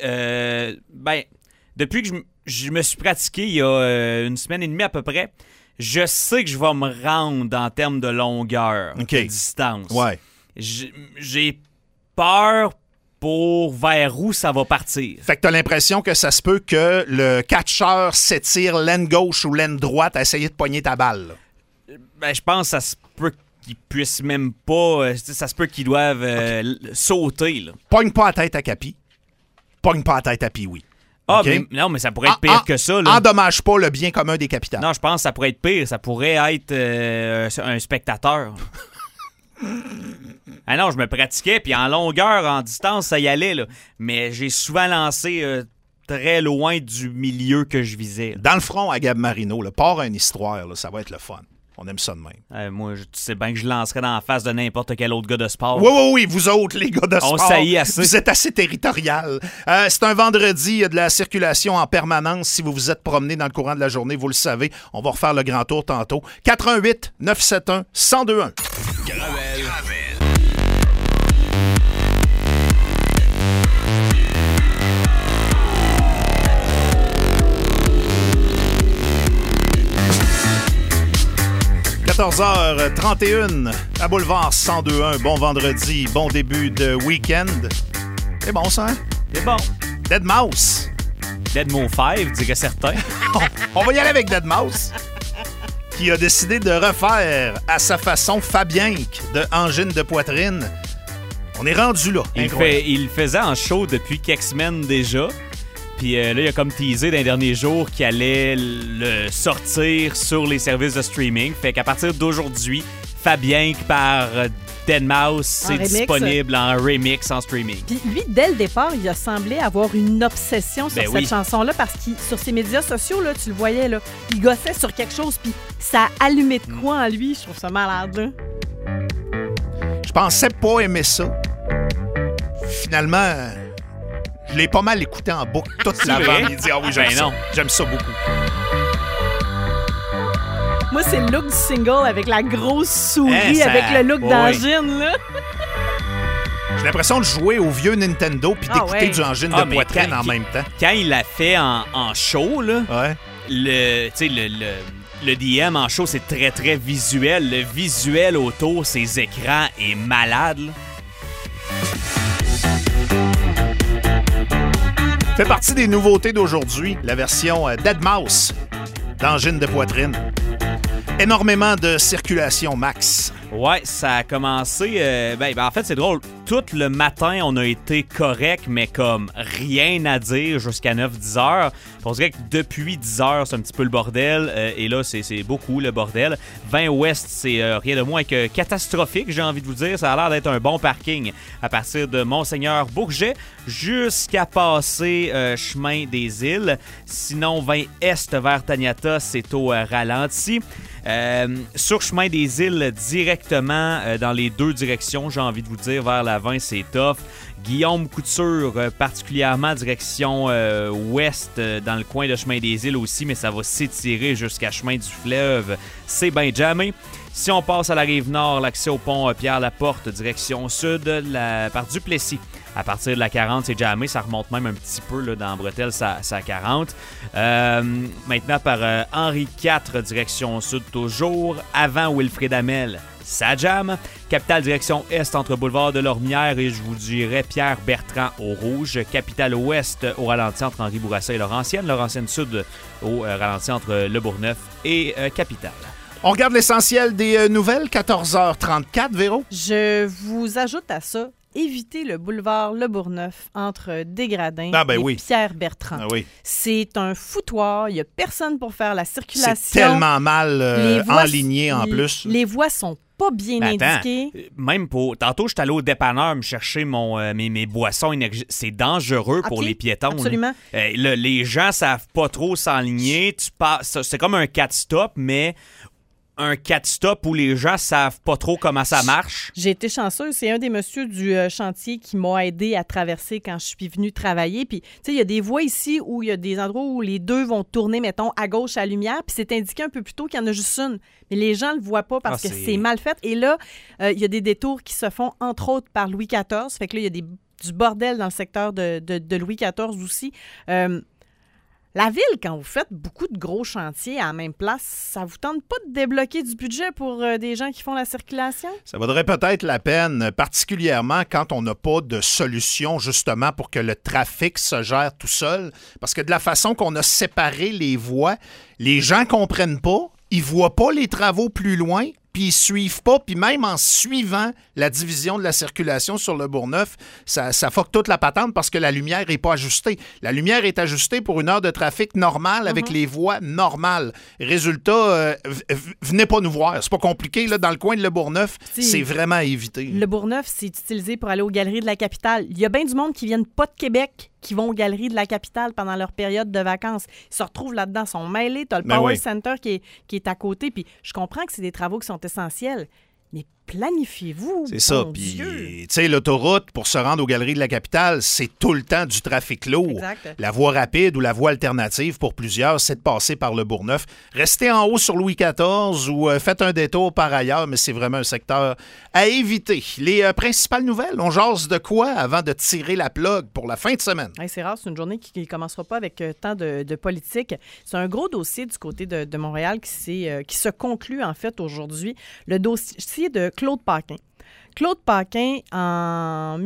depuis que je me suis pratiqué il y a une semaine et demie à peu près, je sais que je vais me rendre en termes de longueur, de distance. Ouais. J'ai peur pour vers où ça va partir. Fait que t'as l'impression que ça se peut que le catcheur s'étire laine gauche ou laine droite à essayer de pogner ta balle. Ben, je pense que ça se peut qu'ils puissent même pas... ça se peut qu'ils doivent sauter. Là. Pogne pas la tête à Capi. Pogne pas la tête à Pee-Wee. Ah, okay. mais ça pourrait être pire que ça. Là. Endommage pas le bien commun des capitales. Non, je pense que ça pourrait être pire. Ça pourrait être un spectateur. Ah non, je me pratiquais, puis en longueur, en distance, ça y allait. Là. Mais j'ai souvent lancé très loin du milieu que je visais. Là. Dans le front à Gab Marino, part une histoire, là, ça va être le fun. On aime ça de même. Moi, tu sais bien que je lancerais dans la face de n'importe quel autre gars de sport. Oui, vous autres, les gars de sport. On saillit assez. Vous êtes assez territorial. C'est un vendredi, il y a de la circulation en permanence. Si vous vous êtes promené dans le courant de la journée, vous le savez. On va refaire le grand tour tantôt. 418-971-1021. Gravel. 14h31 à Boulevard 102.1. Bon vendredi, bon début de week-end. C'est bon, ça, hein? C'est bon. Deadmau5. Deadmau5, dirait certains. On va y aller avec Deadmau5, qui a décidé de refaire à sa façon Fabienque de Angine de poitrine. On est rendu là. Il le faisait en show depuis quelques semaines déjà. Puis là, il a comme teasé dans les derniers jours qu'il allait le sortir sur les services de streaming. Fait qu'à partir d'aujourd'hui, Fabienque par Deadmau5, c'est disponible en remix en streaming. Puis lui, dès le départ, il a semblé avoir une obsession sur cette chanson-là parce que sur ses médias sociaux, là, tu le voyais, là, il gossait sur quelque chose puis ça a allumé de quoi en lui. Je trouve ça malade, là. Je pensais pas aimer ça. Finalement, je l'ai pas mal écouté en boucle toute l'avant-midi. Ah oui, j'aime ça beaucoup. Moi, c'est le look du single avec la grosse souris, avec le look d'Angine, là. J'ai l'impression de jouer au vieux Nintendo puis d'écouter du Angine de poitrine en même temps. Quand il l'a fait en show, là, le DM en show, c'est très, très visuel. Le visuel autour, ses écrans est malade, là. Fait partie des nouveautés d'aujourd'hui, la version Deadmau5 d'Angine de poitrine. Énormément de circulation max. Ouais, ça a commencé... en fait, c'est drôle. Tout le matin, on a été correct, mais comme rien à dire jusqu'à 9-10 heures. On dirait que depuis 10 heures, c'est un petit peu le bordel. Et là, c'est beaucoup le bordel. 20 Ouest, c'est rien de moins que catastrophique, j'ai envie de vous dire. Ça a l'air d'être un bon parking à partir de Monseigneur-Bourget jusqu'à passer chemin des îles. Sinon, 20 Est vers Taniata, c'est au ralenti. Sur chemin des îles, directement dans les deux directions, j'ai envie de vous dire, vers la 20, c'est tough. Guillaume Couture, particulièrement direction ouest, dans le coin de chemin des îles aussi, mais ça va s'étirer jusqu'à chemin du fleuve. C'est bien jammé. Si on passe à la rive nord, l'accès au pont Pierre-Laporte, direction sud, par Duplessis. À partir de la 40, c'est jammé. Ça remonte même un petit peu là, dans Bretelles, ça 40. Maintenant, par Henri IV, direction sud toujours. Avant Wilfrid Hamel, ça jamme. Capitale direction est entre Boulevard de Lormière et je vous dirais Pierre-Bertrand au rouge. Capitale ouest au ralenti entre Henri Bourassa et Laurentienne. Laurentienne sud au ralenti entre Le Bourgneuf et Capitale. On regarde l'essentiel des nouvelles, 14h34, Véro. Je vous ajoute à ça, évitez le boulevard Le Bourgneuf entre Desgradins et Pierre-Bertrand. Ah oui. C'est un foutoir, il n'y a personne pour faire la circulation. C'est tellement mal enligné en plus. Les voies sont pas bien indiquées. Même pour... Tantôt, je suis allé au dépanneur me chercher mes boissons énergétiques. C'est dangereux pour les piétons. Absolument. Les gens savent pas trop s'enligner. C'est comme un 4-stop, mais... un 4-stop où les gens savent pas trop comment ça marche. J'ai été chanceuse. C'est un des messieurs du chantier qui m'a aidé à traverser quand je suis venue travailler. Puis, tu sais, il y a des voies ici où il y a des endroits où les deux vont tourner, mettons, à gauche à la lumière. Puis c'est indiqué un peu plus tôt qu'il y en a juste une. Mais les gens le voient pas parce que c'est mal fait. Et là, il y a des détours qui se font, entre autres, par Louis XIV. Fait que là, il y a du bordel dans le secteur de Louis XIV aussi. La ville, quand vous faites beaucoup de gros chantiers à la même place, ça vous tente pas de débloquer du budget pour des gens qui font la circulation? Ça vaudrait peut-être la peine, particulièrement quand on n'a pas de solution justement pour que le trafic se gère tout seul. Parce que de la façon qu'on a séparé les voies, les gens comprennent pas, ils voient pas les travaux plus loin, puis ils suivent pas, puis même en suivant la division de la circulation sur le Bourgneuf, ça fuck toute la patente parce que la lumière n'est pas ajustée. La lumière est ajustée pour une heure de trafic normale avec les voies normales. Résultat, venez pas nous voir. C'est pas compliqué, là, dans le coin de Le Bourgneuf, c'est vraiment à éviter. Le Bourgneuf, c'est utilisé pour aller aux galeries de la capitale. Il y a bien du monde qui viennent pas de Québec qui vont aux galeries de la capitale pendant leur période de vacances. Ils se retrouvent là-dedans, ils sont mêlés. Tu as le Power Center qui est à côté. Puis je comprends que c'est des travaux qui sont essentiels, mais planifiez-vous? C'est ça. Puis, tu sais, l'autoroute, pour se rendre aux Galeries de la Capitale, c'est tout le temps du trafic lourd. Exact. La voie rapide ou la voie alternative, pour plusieurs, c'est de passer par le Bourgneuf. Restez en haut sur Louis XIV ou faites un détour par ailleurs, mais c'est vraiment un secteur à éviter. Les principales nouvelles, on jase de quoi avant de tirer la plug pour la fin de semaine? Hey, c'est rare, c'est une journée qui ne commencera pas avec tant de politique. C'est un gros dossier du côté de Montréal qui se conclut en fait aujourd'hui. Le dossier de Claude Paquin. Claude Paquin, en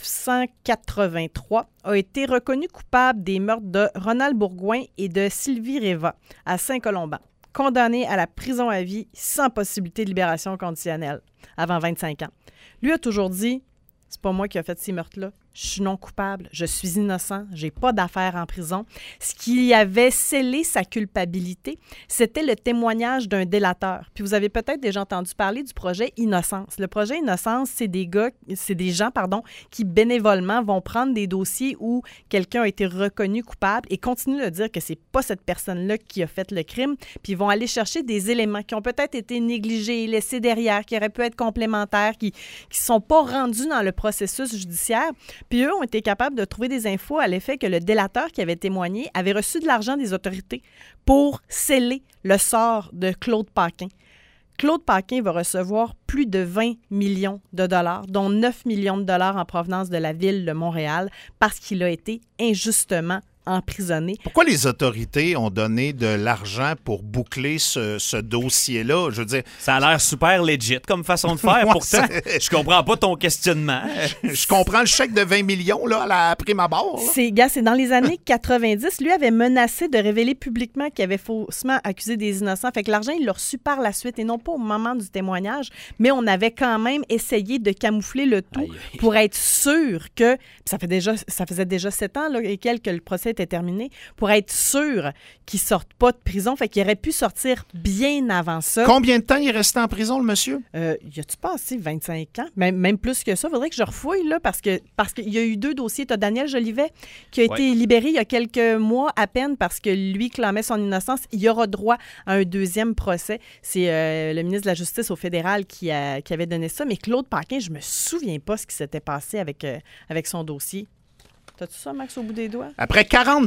1983, a été reconnu coupable des meurtres de Ronald Bourgouin et de Sylvie Réva à Saint-Colomban, condamné à la prison à vie sans possibilité de libération conditionnelle avant 25 ans. Lui a toujours dit « C'est pas moi qui ai fait ces meurtres-là. Je suis non coupable, je suis innocent, j'ai pas d'affaires en prison. » Ce qui avait scellé sa culpabilité, c'était le témoignage d'un délateur. Puis vous avez peut-être déjà entendu parler du projet Innocence. Le projet Innocence, c'est des gens qui bénévolement vont prendre des dossiers où quelqu'un a été reconnu coupable et continuent de dire que c'est pas cette personne-là qui a fait le crime, puis ils vont aller chercher des éléments qui ont peut-être été négligés, laissés derrière, qui auraient pu être complémentaires, qui sont pas rendus dans le processus judiciaire. Puis eux ont été capables de trouver des infos à l'effet que le délateur qui avait témoigné avait reçu de l'argent des autorités pour sceller le sort de Claude Paquin. Claude Paquin va recevoir plus de 20 millions de dollars, dont 9 millions de dollars en provenance de la ville de Montréal, parce qu'il a été injustement emprisonné. Pourquoi les autorités ont donné de l'argent pour boucler ce dossier-là? Je veux dire... Ça a l'air super legit comme façon de faire. Pourtant, je comprends pas ton questionnement. Je comprends le chèque de 20 millions là, à la prime abord. C'est dans les années 90, lui avait menacé de révéler publiquement qu'il avait faussement accusé des innocents. Fait que l'argent, il l'a reçu par la suite et non pas au moment du témoignage. Mais on avait quand même essayé de camoufler le tout pour être sûr que... Ça faisait déjà 7 ans là, et quelques que le procès était terminé, pour être sûr qu'il ne sorte pas de prison. Fait qu'il aurait pu sortir bien avant ça. Combien de temps il est resté en prison, le monsieur? Y a-tu passé 25 ans? Même plus que ça. Il faudrait que je refouille, là, parce qu'il y a eu 2 dossiers. Tu as Daniel Jolivet qui a été libéré il y a quelques mois à peine parce que lui clamait son innocence. Il aura droit à un 2e procès. C'est le ministre de la Justice au fédéral qui avait donné ça. Mais Claude Paquin, je me souviens pas ce qui s'était passé avec son dossier. T'as-tu ça, Max, au bout des doigts? Après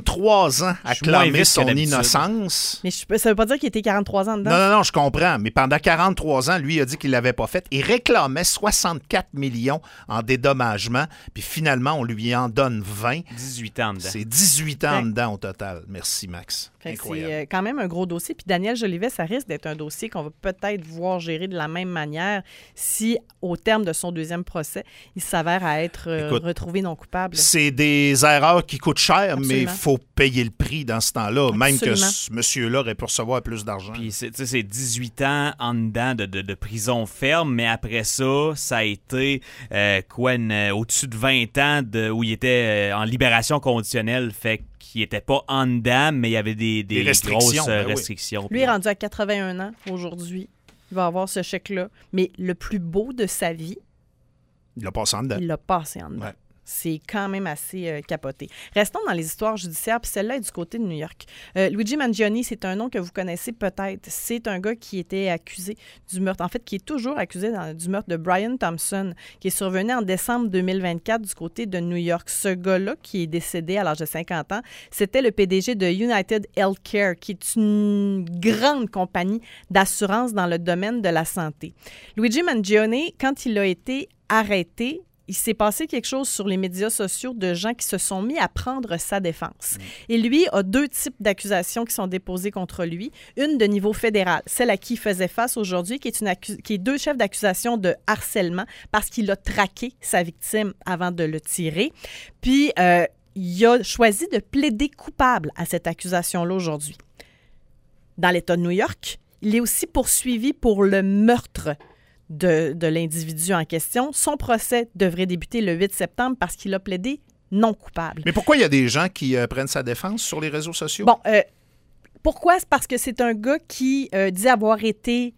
43 ans à clamer son innocence... Mais ça veut pas dire qu'il était 43 ans dedans? Non, je comprends. Mais pendant 43 ans, lui a dit qu'il l'avait pas fait. Il réclamait 64 millions en dédommagement. Puis finalement, on lui en donne 20. 18 ans dedans. C'est 18 ans dedans au total. Merci, Max. Incroyable. C'est quand même un gros dossier. Puis Daniel Jolivet, ça risque d'être un dossier qu'on va peut-être voir gérer de la même manière si, au terme de son 2e procès, il s'avère à être retrouvé non coupable. C'est des erreurs qui coûtent cher, Absolument. mais il faut payer le prix dans ce temps-là. Absolument. Même que ce monsieur-là aurait pu recevoir plus d'argent. Puis c'est 18 ans en dedans de prison ferme, mais après ça, ça a été au-dessus de 20 ans où il était en libération conditionnelle. Fait qu'il n'était pas en dedans, mais il y avait des restrictions, grosses restrictions. Lui est rendu à 81 ans aujourd'hui. Il va avoir ce chèque-là. Mais le plus beau de sa vie, il l'a passé en dedans. Il l'a passé en dedans. Ouais. C'est quand même assez capoté. Restons dans les histoires judiciaires, puis celle-là est du côté de New York. Luigi Mangione, c'est un nom que vous connaissez peut-être. C'est un gars qui était accusé du meurtre, en fait, qui est toujours accusé du meurtre de Brian Thompson, qui est survenu en décembre 2024 du côté de New York. Ce gars-là, qui est décédé à l'âge de 50 ans, c'était le PDG de United Healthcare, qui est une grande compagnie d'assurance dans le domaine de la santé. Luigi Mangione, quand il a été arrêté, il s'est passé quelque chose sur les médias sociaux de gens qui se sont mis à prendre sa défense. Et lui a 2 types d'accusations qui sont déposées contre lui. Une de niveau fédéral, celle à qui il faisait face aujourd'hui, qui est 2 chefs d'accusation de harcèlement parce qu'il a traqué sa victime avant de le tirer. Puis, il a choisi de plaider coupable à cette accusation-là aujourd'hui. Dans l'État de New York, il est aussi poursuivi pour le meurtre de l'individu en question. Son procès devrait débuter le 8 septembre parce qu'il a plaidé non coupable. Mais pourquoi il y a des gens qui prennent sa défense sur les réseaux sociaux? Bon, pourquoi? C'est parce que c'est un gars qui dit avoir été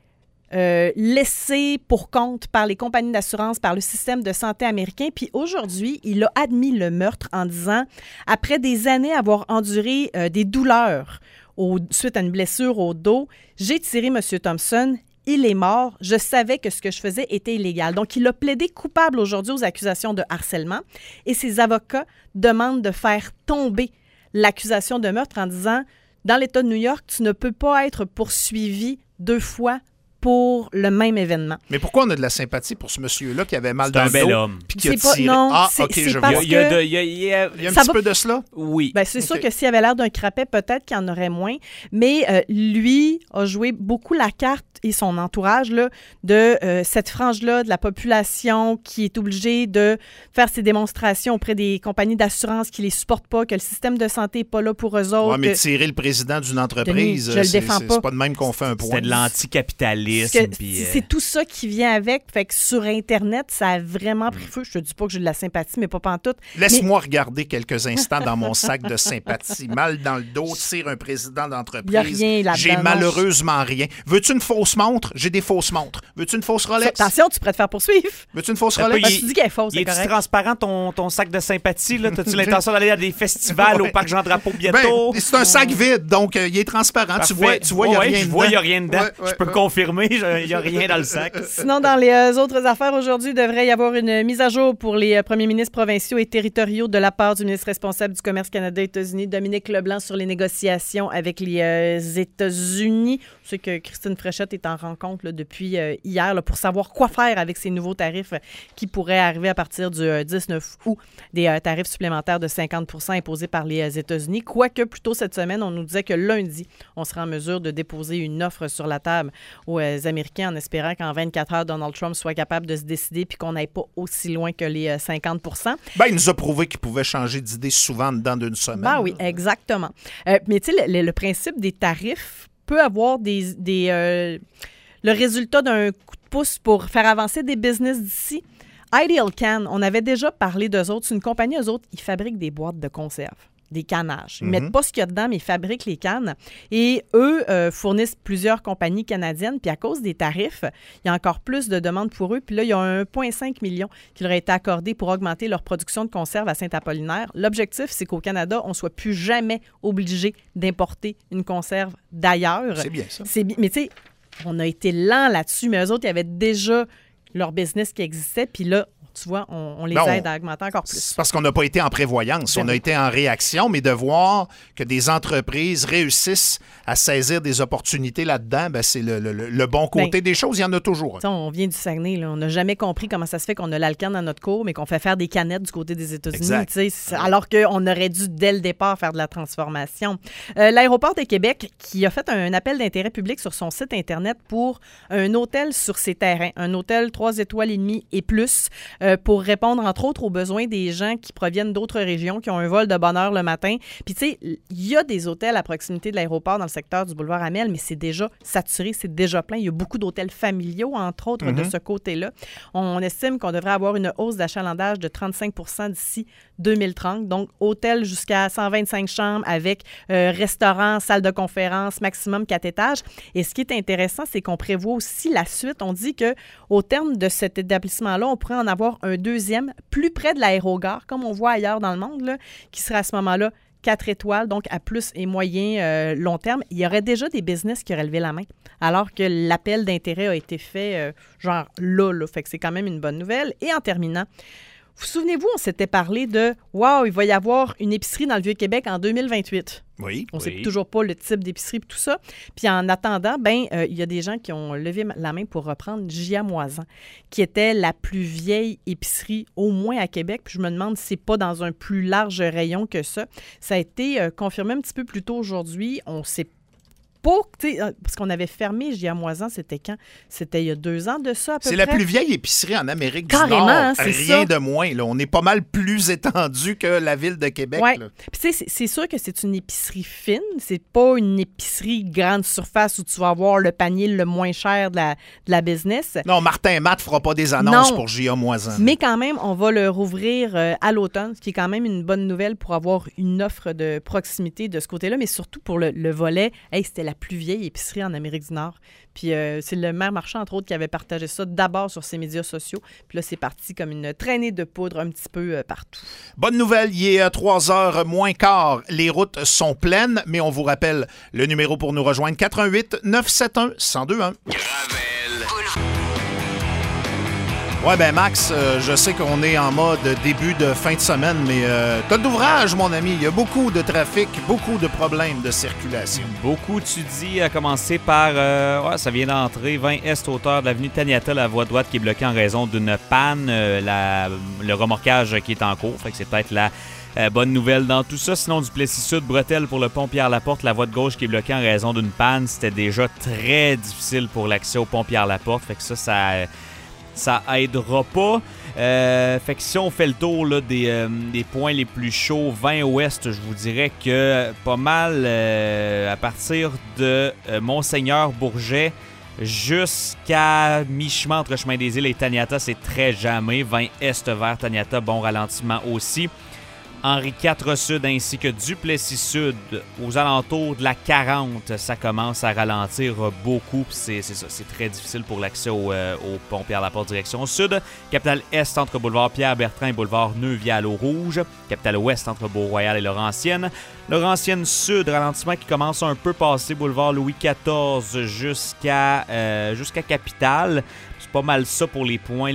laissé pour compte par les compagnies d'assurance, par le système de santé américain. Puis aujourd'hui, il a admis le meurtre en disant, après des années avoir enduré des douleurs suite à une blessure au dos, j'ai tiré M. Thompson. il est mort, je savais que ce que je faisais était illégal. Donc, il a plaidé coupable aujourd'hui aux accusations de harcèlement et ses avocats demandent de faire tomber l'accusation de meurtre en disant, dans l'État de New York, tu ne peux pas être poursuivi 2 fois pour le même événement. Mais pourquoi on a de la sympathie pour ce monsieur-là qui avait mal C'est dans un le bel dos? homme. Puis qui a C'est pas- tiré. non, Ah, c'est- OK, c'est je parce vois. Il y a, que- il y a- Il y a un Ça petit va- peu de cela? Oui. Ben, c'est sûr OK. que s'il avait l'air d'un crapet, peut-être qu'il y en aurait moins. Mais lui a joué beaucoup la carte et son entourage là, de cette frange-là de la population qui est obligée de faire ses démonstrations auprès des compagnies d'assurance qui les supportent pas, que le système de santé n'est pas là pour eux autres. Ouais, mais que- tirer le président d'une Denis, entreprise, je le c'est défends pas. c'est pas de même qu'on fait un point. C'était de l'anticapitalisme. que puis, c'est tout ça qui vient avec. Fait que sur Internet, ça a vraiment pris feu. Je te dis pas que j'ai de la sympathie, mais pas pantoute. Laisse-moi regarder quelques instants dans mon sac de sympathie. Mal dans le dos, tire un président d'entreprise. Il y a rien là-dedans, J'ai non. malheureusement rien. Veux-tu une fausse montre? J'ai des fausses montres. Veux-tu une fausse Rolex? Attention, tu pourrais te faire poursuivre. Veux-tu une fausse Un peu, Rolex? Parce que tu dis qu'elle est fausse, Il c'est est-tu correct. transparent ton sac de sympathie? Là? As-tu l'intention d'aller à des festivals Ouais. au Parc Jean-Drapeau bientôt? Ben, c'est un sac vide, donc il est transparent. Tu vois, il n'y a rien je vois, il n'y a dedans. rien dedans. Ouais, Je peux ouais. confirmer, il n'y a rien dans le sac. Sinon, dans les autres affaires, aujourd'hui, il devrait y avoir une mise à jour pour les premiers ministres provinciaux et territoriaux de la part du ministre responsable du Commerce Canada-États-Unis, Dominique Leblanc, sur les négociations avec les États-Unis. Je sais que Christine Fréchette est en rencontre là, depuis hier là, pour savoir quoi faire avec ces nouveaux tarifs qui pourraient arriver à partir du 19 août, des tarifs supplémentaires de 50 % imposés par les États-Unis. Quoique, plus tôt cette semaine, on nous disait que lundi, on sera en mesure de déposer une offre sur la table aux Américains en espérant qu'en 24 heures, Donald Trump soit capable de se décider puis qu'on n'aille pas aussi loin que les 50 %. Ben, il nous a prouvé qu'il pouvait changer d'idée souvent dedans d'une semaine. Ben oui, exactement. Mais tu sais, le principe des tarifs peut avoir le résultat d'un coup de pouce pour faire avancer des business d'ici. Ideal Can, on avait déjà parlé d'eux autres. C'est une compagnie, eux autres, ils fabriquent des boîtes de conserve, des cannages. Ils mettent pas ce qu'il y a dedans, mais ils fabriquent les cannes. Et eux fournissent plusieurs compagnies canadiennes. Puis à cause des tarifs, il y a encore plus de demandes pour eux. Puis là, il y a 1,5 million qui leur a été accordé pour augmenter leur production de conserve à Saint-Apollinaire. L'objectif, c'est qu'au Canada, on ne soit plus jamais obligé d'importer une conserve d'ailleurs. C'est bien ça. Mais tu sais, on a été lent là-dessus, mais eux autres, il y avait déjà leur business qui existait. Puis là, tu vois, on les Non, aide à augmenter encore plus. C'est parce qu'on n'a pas été en prévoyance, on a oui. été en réaction, mais de voir que des entreprises réussissent à saisir des opportunités là-dedans, ben c'est le bon côté des choses. Il y en a toujours. T'sais, on vient du Saguenay, là. On n'a jamais compris comment ça se fait qu'on a l'alcan dans notre cours, mais qu'on fait faire des canettes du côté des États-Unis. Exact. Alors qu'on aurait dû, dès le départ, faire de la transformation. L'aéroport de Québec, qui a fait un appel d'intérêt public sur son site Internet pour un hôtel sur ses terrains, un hôtel 3 étoiles et demie et plus, pour répondre, entre autres, aux besoins des gens qui proviennent d'autres régions, qui ont un vol de bonne heure le matin. Puis, tu sais, il y a des hôtels à proximité de l'aéroport dans le secteur du boulevard Amel, mais c'est déjà saturé, c'est déjà plein. Il y a beaucoup d'hôtels familiaux, entre autres, de ce côté-là. On estime qu'on devrait avoir une hausse d'achalandage de 35 % d'ici 2030. Donc, hôtel jusqu'à 125 chambres avec restaurant, salle de conférence, maximum 4 étages. Et ce qui est intéressant, c'est qu'on prévoit aussi la suite. On dit qu'au terme de cet établissement-là, on pourrait en avoir un deuxième plus près de l'aérogare, comme on voit ailleurs dans le monde, là, qui serait à ce moment-là 4 étoiles, donc à plus et moyen long terme. Il y aurait déjà des business qui auraient levé la main, alors que l'appel d'intérêt a été fait genre là. Fait que c'est quand même une bonne nouvelle. Et en terminant, vous souvenez-vous, on s'était parlé de « Wow, il va y avoir une épicerie dans le Vieux-Québec en 2028 ». Oui. On ne sait toujours pas le type d'épicerie et tout ça. Puis en attendant, il y a des gens qui ont levé la main pour reprendre J.A. Moisan, qui était la plus vieille épicerie, au moins à Québec. Puis je me demande si c'est pas dans un plus large rayon que ça. Ça a été confirmé un petit peu plus tôt aujourd'hui. On sait pas, parce qu'on avait fermé J.A. Moisan, c'était quand? C'était il y a 2 ans de ça, à peu près. C'est la plus vieille épicerie en Amérique du Carrément, Nord. hein, c'est Rien ça. de moins. Là. On est pas mal plus étendu que la ville de Québec. Oui. Là. Puis tu sais, c'est sûr que c'est une épicerie fine. C'est pas une épicerie grande surface où tu vas avoir le panier le moins cher de la business. Non, Martin Matt fera pas des annonces Non. pour J.A. Moisan. Mais quand même, on va le rouvrir à l'automne, ce qui est quand même une bonne nouvelle pour avoir une offre de proximité de ce côté-là, mais surtout pour le volet. Hey, c'était la plus vieille épicerie en Amérique du Nord. Puis c'est le maire Marchand, entre autres, qui avait partagé ça d'abord sur ses médias sociaux. Puis là, c'est parti comme une traînée de poudre un petit peu partout. Bonne nouvelle, il est 3h moins quart. Les routes sont pleines, mais on vous rappelle le numéro pour nous rejoindre, 88 971 1021. Gravel, Ouais, ben Max, je sais qu'on est en mode début de fin de semaine, mais t'as de l'ouvrage, mon ami. Il y a beaucoup de trafic, beaucoup de problèmes de circulation. Beaucoup, tu dis, à commencer par... ça vient d'entrer, 20 Est, hauteur de l'avenue Taniata, la voie droite qui est bloquée en raison d'une panne, le remorquage qui est en cours. Fait que c'est peut-être la bonne nouvelle dans tout ça. Sinon, du Plessis-Sud, bretelle pour le pont Pierre-Laporte, la voie de gauche qui est bloquée en raison d'une panne. C'était déjà très difficile pour l'accès au pont Pierre-Laporte. Fait que ça aidera pas. Fait que si on fait le tour là, des points les plus chauds, 20 ouest, je vous dirais que pas mal à partir de Monseigneur-Bourget jusqu'à mi-chemin entre Chemin des Îles et Taniata, c'est très jamais. 20 est vers Taniata, bon ralentissement aussi. Henri IV Sud ainsi que Duplessis Sud, aux alentours de la 40, ça commence à ralentir beaucoup. C'est ça, c'est très difficile pour l'accès au pont Pierre-Laporte direction sud. Capitale Est entre boulevard Pierre-Bertrand et boulevard Neuville-à-l'Eau-Rouge. Capitale Ouest entre Beau-Royal et Laurentienne. Laurentienne Sud, ralentissement qui commence un peu passé boulevard Louis XIV jusqu'à Capitale. C'est pas mal ça pour les points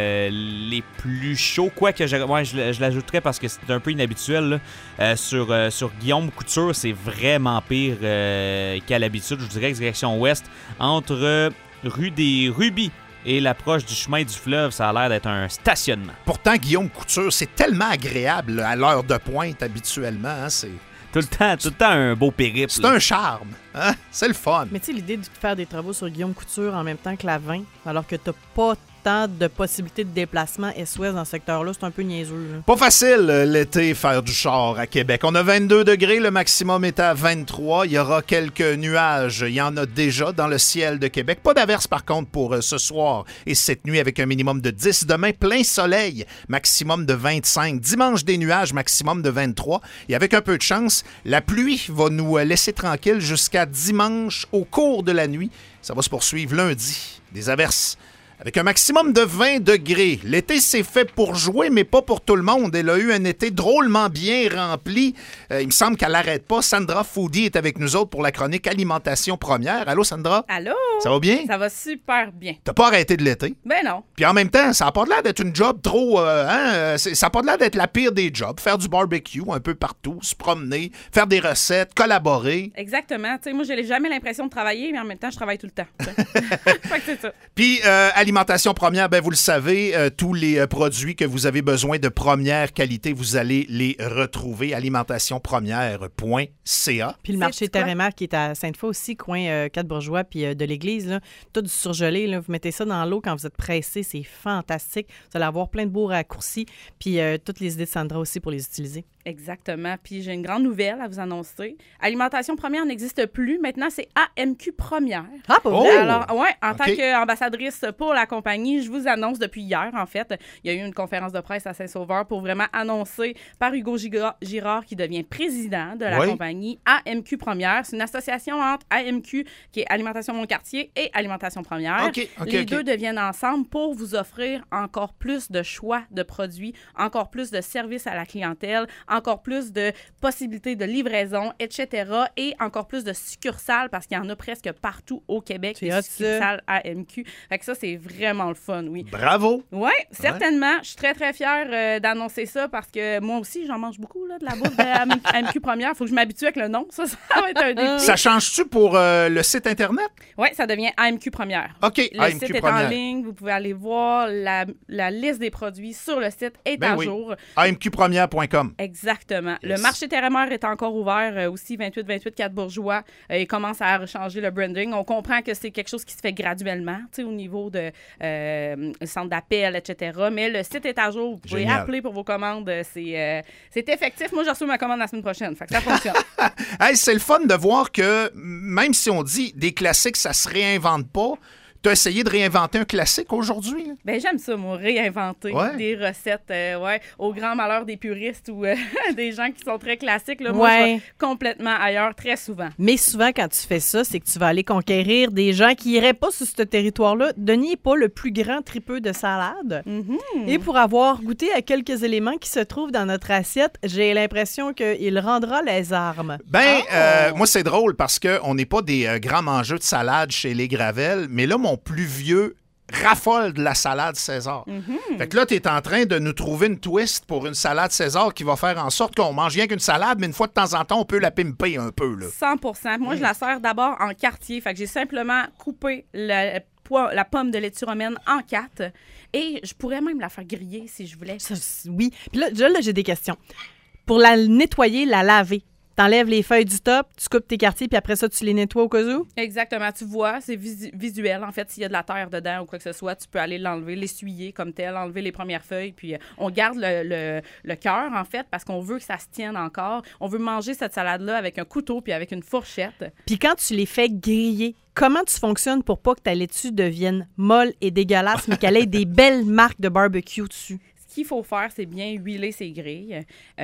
les plus chauds. Quoique, je l'ajouterais parce que c'est un peu inhabituel. Là. Sur Guillaume Couture, c'est vraiment pire qu'à l'habitude. Je vous dirais que direction ouest, entre rue des Rubis et l'approche du chemin du fleuve, ça a l'air d'être un stationnement. Pourtant, Guillaume Couture, c'est tellement agréable à l'heure de pointe habituellement. Hein, c'est... Tout le temps un beau périple. C'est un charme. Hein? C'est le fun. Mais tu sais, l'idée de faire des travaux sur Guillaume Couture en même temps que la 20, alors que t'as pas tant de possibilités de déplacement est-ouest dans ce secteur-là, c'est un peu niaiseux. Là. Pas facile l'été faire du char à Québec. On a 22 degrés, le maximum est à 23. Il y aura quelques nuages. Il y en a déjà dans le ciel de Québec. Pas d'averse par contre pour ce soir et cette nuit avec un minimum de 10. Demain, plein soleil, maximum de 25. Dimanche, des nuages, maximum de 23. Et avec un peu de chance, la pluie va nous laisser tranquille jusqu'à dimanche au cours de la nuit. Ça va se poursuivre lundi. Des averses. Avec un maximum de 20 degrés. L'été, c'est fait pour jouer, mais pas pour tout le monde. Elle a eu un été drôlement bien rempli. Il me semble qu'elle n'arrête pas. Sandra Foodie est avec nous autres pour la chronique Alimentation Première. Allô, Sandra? Allô? Ça va bien? Ça va super bien. T'as pas arrêté de l'été? Ben non. Puis en même temps, ça n'a pas l'air d'être une job trop... ça n'a pas l'air d'être la pire des jobs. Faire du barbecue un peu partout, se promener, faire des recettes, collaborer. Exactement. Tu sais, moi, j'ai jamais l'impression de travailler, mais en même temps, je travaille tout le temps. Fait que c'est ça. Puis, Alimentation Première, ben vous le savez, tous les produits que vous avez besoin de première qualité, vous allez les retrouver. Alimentationpremière.ca. Puis le marché Terre et Mer qui est à Sainte-Foy aussi, coin 4 Bourgeois, puis de l'église, là, tout du surgelé. Là, vous mettez ça dans l'eau quand vous êtes pressé, c'est fantastique. Vous allez avoir plein de beaux raccourcis, puis toutes les idées de Sandra aussi pour les utiliser. Exactement. Puis j'ai une grande nouvelle à vous annoncer. Alimentation Première n'existe plus. Maintenant, c'est AMQ Première. Ah, pour vrai? Alors, ouais, en tant qu'ambassadrice pour la compagnie, je vous annonce depuis hier, en fait, il y a eu une conférence de presse à Saint-Sauveur pour vraiment annoncer par Hugo Girard qui devient président de la compagnie AMQ Première. C'est une association entre AMQ, qui est Alimentation Mon-Quartier, et Alimentation Première. Les deux deviennent ensemble pour vous offrir encore plus de choix de produits, encore plus de services à la clientèle, encore plus de possibilités de livraison, etc. Et encore plus de succursales, parce qu'il y en a presque partout au Québec, des succursales AMQ. Fait que ça, c'est vraiment le fun, oui. Bravo! Oui, certainement. Je suis très, très fière d'annoncer ça parce que moi aussi, j'en mange beaucoup, là, de la bouffe de AMQ Première. Il faut que je m'habitue avec le nom. Ça va être un défi. Ça change-tu pour le site Internet? Oui, ça devient AMQ Première. OK, le AMQ site Première. est en ligne. Vous pouvez aller voir la liste des produits sur le site est à jour. AMQpremière.com. Exactement. Yes. Le marché Terre-et-Mer est encore ouvert aussi, 28-28 4 Bourgeois. Il commence à changer le branding. On comprend que c'est quelque chose qui se fait graduellement, tu sais, au niveau de centre d'appel, etc. Mais le site est à jour. Vous pouvez appeler pour vos commandes. C'est effectif. Moi, j'ai reçu ma commande la semaine prochaine. Fait que ça fonctionne. Hey, c'est le fun de voir que même si on dit des classiques, ça se réinvente pas. Tu as essayé de réinventer un classique aujourd'hui? Ben j'aime ça, moi, réinventer des recettes au grand malheur des puristes ou des gens qui sont très classiques. Là, moi, je vais complètement ailleurs très souvent. Mais souvent, quand tu fais ça, c'est que tu vas aller conquérir des gens qui n'iraient pas sur ce territoire-là. Denis n'est pas le plus grand tripeux de salade. Mm-hmm. Et pour avoir goûté à quelques éléments qui se trouvent dans notre assiette, j'ai l'impression qu'il rendra les armes. Moi, c'est drôle parce qu'on n'est pas des grands mangeurs de salade chez les Gravel, mais là, mon plus vieux raffolent de la salade César. Fait que là, tu es en train de nous trouver une twist pour une salade César qui va faire en sorte qu'on mange rien qu'une salade, mais une fois de temps en temps, on peut la pimper un peu. Là. 100%. Moi, je la sers d'abord en quartier. Fait que j'ai simplement coupé la pomme de laitue romaine en 4 et je pourrais même la faire griller si je voulais. Oui. Puis là, j'ai des questions. Pour la nettoyer, la laver, t'enlèves les feuilles du top, tu coupes tes quartiers, puis après ça, tu les nettoies au cas où? Exactement. Tu vois, c'est visuel. En fait, s'il y a de la terre dedans ou quoi que ce soit, tu peux aller l'enlever, l'essuyer comme tel, enlever les premières feuilles, puis on garde le cœur, en fait, parce qu'on veut que ça se tienne encore. On veut manger cette salade-là avec un couteau puis avec une fourchette. Puis quand tu les fais griller, comment tu fonctionnes pour pas que ta laitue devienne molle et dégueulasse, mais qu'elle ait des belles marques de barbecue dessus? Ce qu'il faut faire, c'est bien huiler ses grilles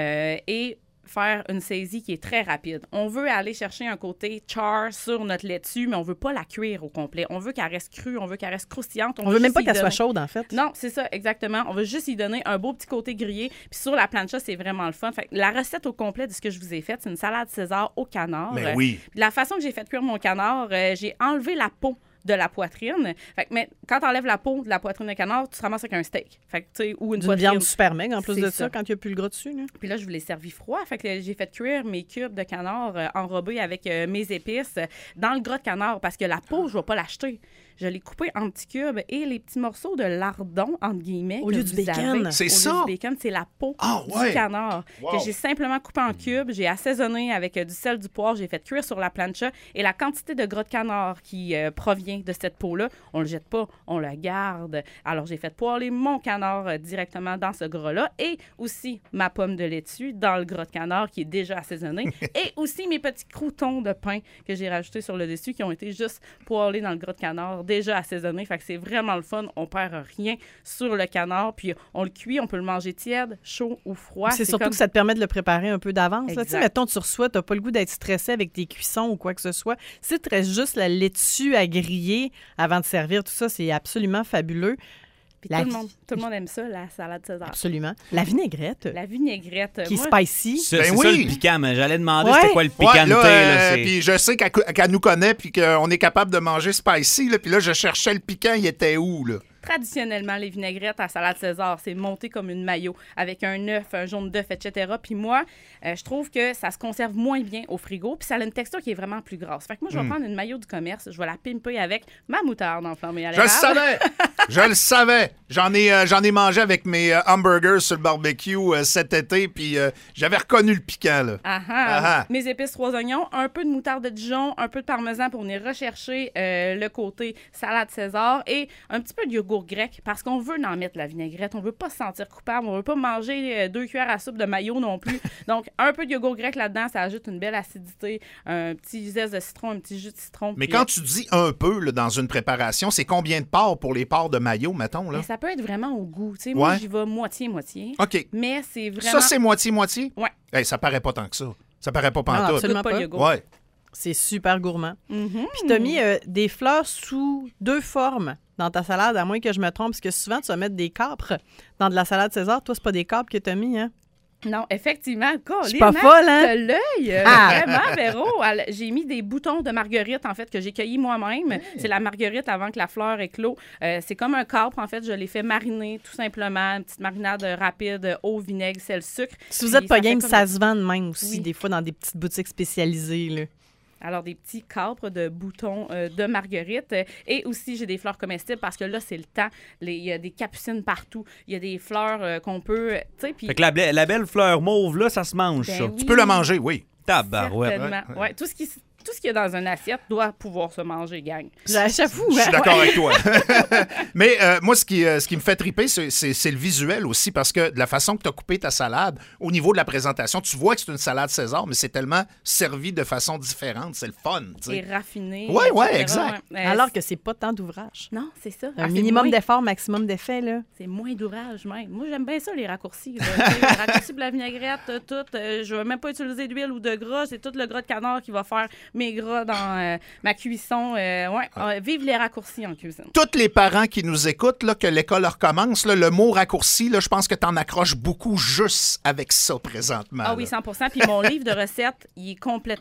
et faire une saisie qui est très rapide. On veut aller chercher un côté char sur notre laitue, mais on veut pas la cuire au complet. On veut qu'elle reste crue, on veut qu'elle reste croustillante. On veut même pas qu'elle soit chaude, en fait. Non, c'est ça, exactement. On veut juste y donner un beau petit côté grillé. Puis sur la plancha, c'est vraiment le fun. Fait que la recette au complet de ce que je vous ai fait, c'est une salade César au canard. Mais oui. Puis la façon que j'ai fait cuire mon canard, j'ai enlevé la peau de la poitrine. Fait que, mais quand tu enlèves la peau de la poitrine de canard, tu te ramasses avec un steak. Fait que, tu sais, ou une poitrine. Viande super maigre en plus de ça, quand il n'y a plus le gras dessus. Là. Puis là, je vous l'ai servi froid. Fait que j'ai fait cuire mes cubes de canard enrobés avec mes épices dans le gras de canard parce que la peau, je ne vais pas l'acheter. Je l'ai coupé en petits cubes et les petits morceaux de lardon, entre guillemets. Au lieu du bacon. C'est ça? Au lieu du bacon, c'est la peau du canard que j'ai simplement coupé en cubes. J'ai assaisonné avec du sel, du poivre. J'ai fait cuire sur la plancha. Et la quantité de gras de canard qui provient de cette peau-là, on ne le jette pas, on le garde. Alors, j'ai fait poêler mon canard directement dans ce gras-là et aussi ma pomme de laitue dans le gras de canard qui est déjà assaisonné et aussi mes petits croûtons de pain que j'ai rajoutés sur le dessus qui ont été juste poêlés dans le gras de canard déjà assaisonné. Fait que c'est vraiment le fun. On perd rien sur le canard. Puis on le cuit, on peut le manger tiède, chaud ou froid. C'est surtout que ça te permet de le préparer un peu d'avance. Tu sais, mettons, tu reçois, tu n'as pas le goût d'être stressé avec tes cuissons ou quoi que ce soit. Si tu restes juste la laitue à griller avant de servir, tout ça, c'est absolument fabuleux. Puis tout le monde aime ça, la salade César. Absolument. La vinaigrette. La vinaigrette. Qui est spicy. C'est ça le piquant, mais j'allais demander c'était quoi le piquanté. Puis je sais qu'elle nous connaît puis qu'on est capable de manger spicy. Puis là, je cherchais le piquant, il était où, là? Traditionnellement, les vinaigrettes à salade César, c'est monté comme une mayo avec un œuf, un jaune d'œuf, etc. Puis moi, je trouve que ça se conserve moins bien au frigo. Puis ça a une texture qui est vraiment plus grasse. Fait que moi, je vais prendre une mayo du commerce, je vais la pimper avec ma moutarde enflammée à l'érable. Je le savais! J'en ai mangé avec mes hamburgers sur le barbecue cet été, puis j'avais reconnu le piquant, là. Mes épices, 3 oignons, un peu de moutarde de Dijon, un peu de parmesan pour venir rechercher le côté salade César et un petit peu de yogourt grec parce qu'on veut en mettre la vinaigrette. On veut pas se sentir coupable. On veut pas manger 2 cuillères à soupe de mayo non plus. Donc, un peu de yogourt grec là-dedans, ça ajoute une belle acidité, un petit zeste de citron, un petit jus de citron. Mais quand tu dis un peu là, dans une préparation, c'est combien de parts pour les parts de mayo, mettons? Là? Mais ça peut être vraiment au goût. T'sais, moi, j'y vais moitié-moitié. OK. Mais c'est vraiment... Ça, c'est moitié-moitié? Oui. Hey, ça paraît pas tant que ça. Ça paraît pas pantoute. Absolument pas. Ouais. C'est super gourmand. Puis tu as mis des fleurs sous 2 formes dans ta salade, à moins que je me trompe, parce que souvent, tu vas mettre des capres dans de la salade César. Toi, c'est pas des capres que tu as mis, hein? Non, effectivement. Je suis pas folle, hein? T'as l'œil. Vraiment, Véro. J'ai mis des boutons de marguerite, en fait, que j'ai cueillis moi-même. C'est la marguerite avant que la fleur éclot. C'est comme un capre, en fait. Je l'ai fait mariner, tout simplement. Une petite marinade rapide, eau, vinaigre, sel, sucre. Si vous êtes pas game, ça se vend de même aussi, des fois, dans des petites boutiques spécialisées, là. Alors, des petits capres de boutons de marguerite. Et aussi, j'ai des fleurs comestibles parce que là, c'est le temps. Il y a des capucines partout. Il y a des fleurs qu'on peut... Pis... Fait que la belle fleur mauve, là, ça se mange, ça. Oui. Tu peux la manger, oui. Tabarouette. Ouais. Tout ce qu'il y a dans une assiette doit pouvoir se manger, gang. J'avoue, je suis d'accord avec toi. Mais moi, ce qui me fait triper, c'est le visuel aussi, parce que de la façon que tu as coupé ta salade, au niveau de la présentation, tu vois que c'est une salade César, mais c'est tellement servi de façon différente. C'est le fun. T'sais. Et raffiné. Oui, exact. Alors que c'est pas tant d'ouvrage. Non, c'est ça. Un minimum d'effort, maximum d'effet, là. C'est moins d'ouvrage, même. Moi, j'aime bien ça, les raccourcis. Les raccourcis pour la vinaigrette, tout. Je ne vais même pas utiliser d'huile ou de gras. C'est tout le gras de canard qui va faire mes gras dans ma cuisson. Vive les raccourcis en cuisine. Tous les parents qui nous écoutent, là, que l'école recommence, là, le mot raccourci, là, je pense que tu en accroches beaucoup juste avec ça présentement. Ah oui, 100%. Puis mon livre de recettes, il est complètement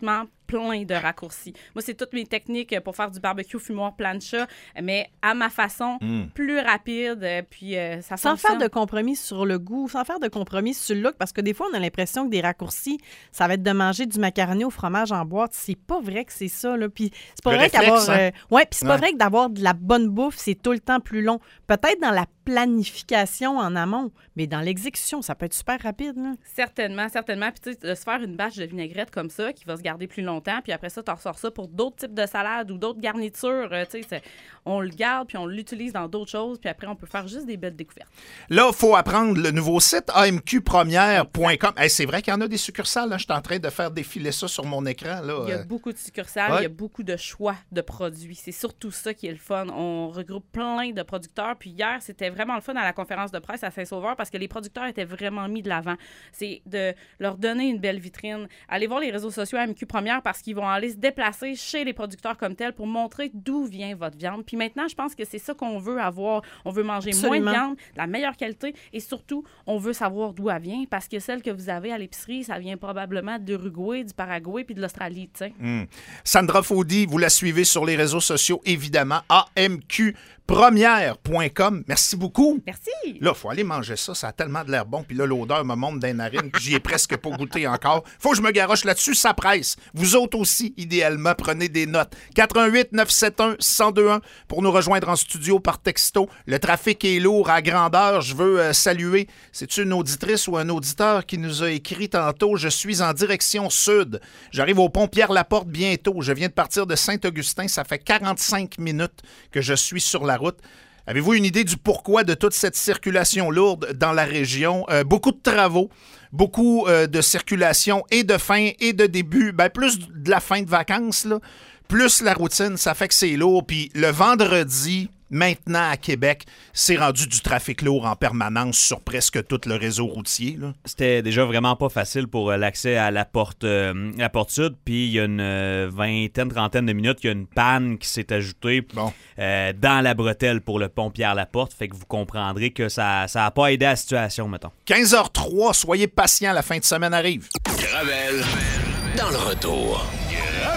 plein de raccourcis. Moi, c'est toutes mes techniques pour faire du barbecue fumoir plancha, mais à ma façon, plus rapide, puis ça sans fonctionne. faire de compromis sur le goût, sans faire de compromis sur le look, parce que des fois, on a l'impression que des raccourcis, ça va être de manger du macaroni au fromage en boîte. C'est pas vrai que c'est ça, là. Puis c'est pas Le vrai réflexe, puis c'est pas vrai que d'avoir de la bonne bouffe, c'est tout le temps plus long. Peut-être dans la planification en amont, mais dans l'exécution, ça peut être super rapide, là. Certainement. Puis tu sais, de se faire une bâche de vinaigrette comme ça, qui va se garder plus longtemps, puis après ça, tu ressors ça pour d'autres types de salades ou d'autres garnitures. Tu sais, on le garde, puis on l'utilise dans d'autres choses, puis après, on peut faire juste des belles découvertes. Là, il faut apprendre le nouveau site amqpremière.com. Hey, c'est vrai qu'il y en a des succursales. Là. Je suis en train de faire défiler ça sur mon écran. Là. Il y a beaucoup de succursales, il y a beaucoup de choix de produits. C'est surtout ça qui est le fun. On regroupe plein de producteurs. Puis hier, c'était vraiment le fun à la conférence de presse à Saint-Sauveur parce que les producteurs étaient vraiment mis de l'avant. C'est de leur donner une belle vitrine. Allez voir les réseaux sociaux AMQ Première parce qu'ils vont aller se déplacer chez les producteurs comme tels pour montrer d'où vient votre viande. Puis maintenant, je pense que c'est ça qu'on veut avoir. On veut manger moins de viande, de la meilleure qualité et surtout, on veut savoir d'où elle vient parce que celle que vous avez à l'épicerie, ça vient probablement de l'Uruguay, du Paraguay puis de l'Australie, tu sais. Sandra Faudy, vous la suivez sur les réseaux sociaux, évidemment, amqpremière.com. Merci beaucoup. Merci. Là, il faut aller manger ça. Ça a tellement de l'air bon. Puis là, l'odeur me monte dans les narines. Puis j'y ai presque pas goûté encore. Faut que je me garoche là-dessus. Ça presse. Vous autres aussi, idéalement, prenez des notes. 88-971-1021 pour nous rejoindre en studio par texto. Le trafic est lourd à grandeur. Je veux saluer. C'est-tu une auditrice ou un auditeur qui nous a écrit tantôt? Je suis en direction sud. J'arrive au pont Pierre-Laporte bientôt. Je viens de partir de Saint-Augustin. Ça fait 45 minutes que je suis sur la route. Avez-vous une idée du pourquoi de toute cette circulation lourde dans la région? Beaucoup de travaux, beaucoup de circulation et de fin et de début. Plus de la fin de vacances, là, plus la routine, ça fait que c'est lourd. Puis le vendredi, maintenant à Québec, c'est rendu du trafic lourd en permanence sur presque tout le réseau routier. Là. C'était déjà vraiment pas facile pour l'accès à la porte sud. Puis il y a une trentaine de minutes, il y a une panne qui s'est ajoutée dans la bretelle pour le pont Pierre-Laporte. Fait que vous comprendrez que ça n'a pas aidé à la situation, mettons. 15h03, soyez patients, la fin de semaine arrive. Gravel, dans le retour.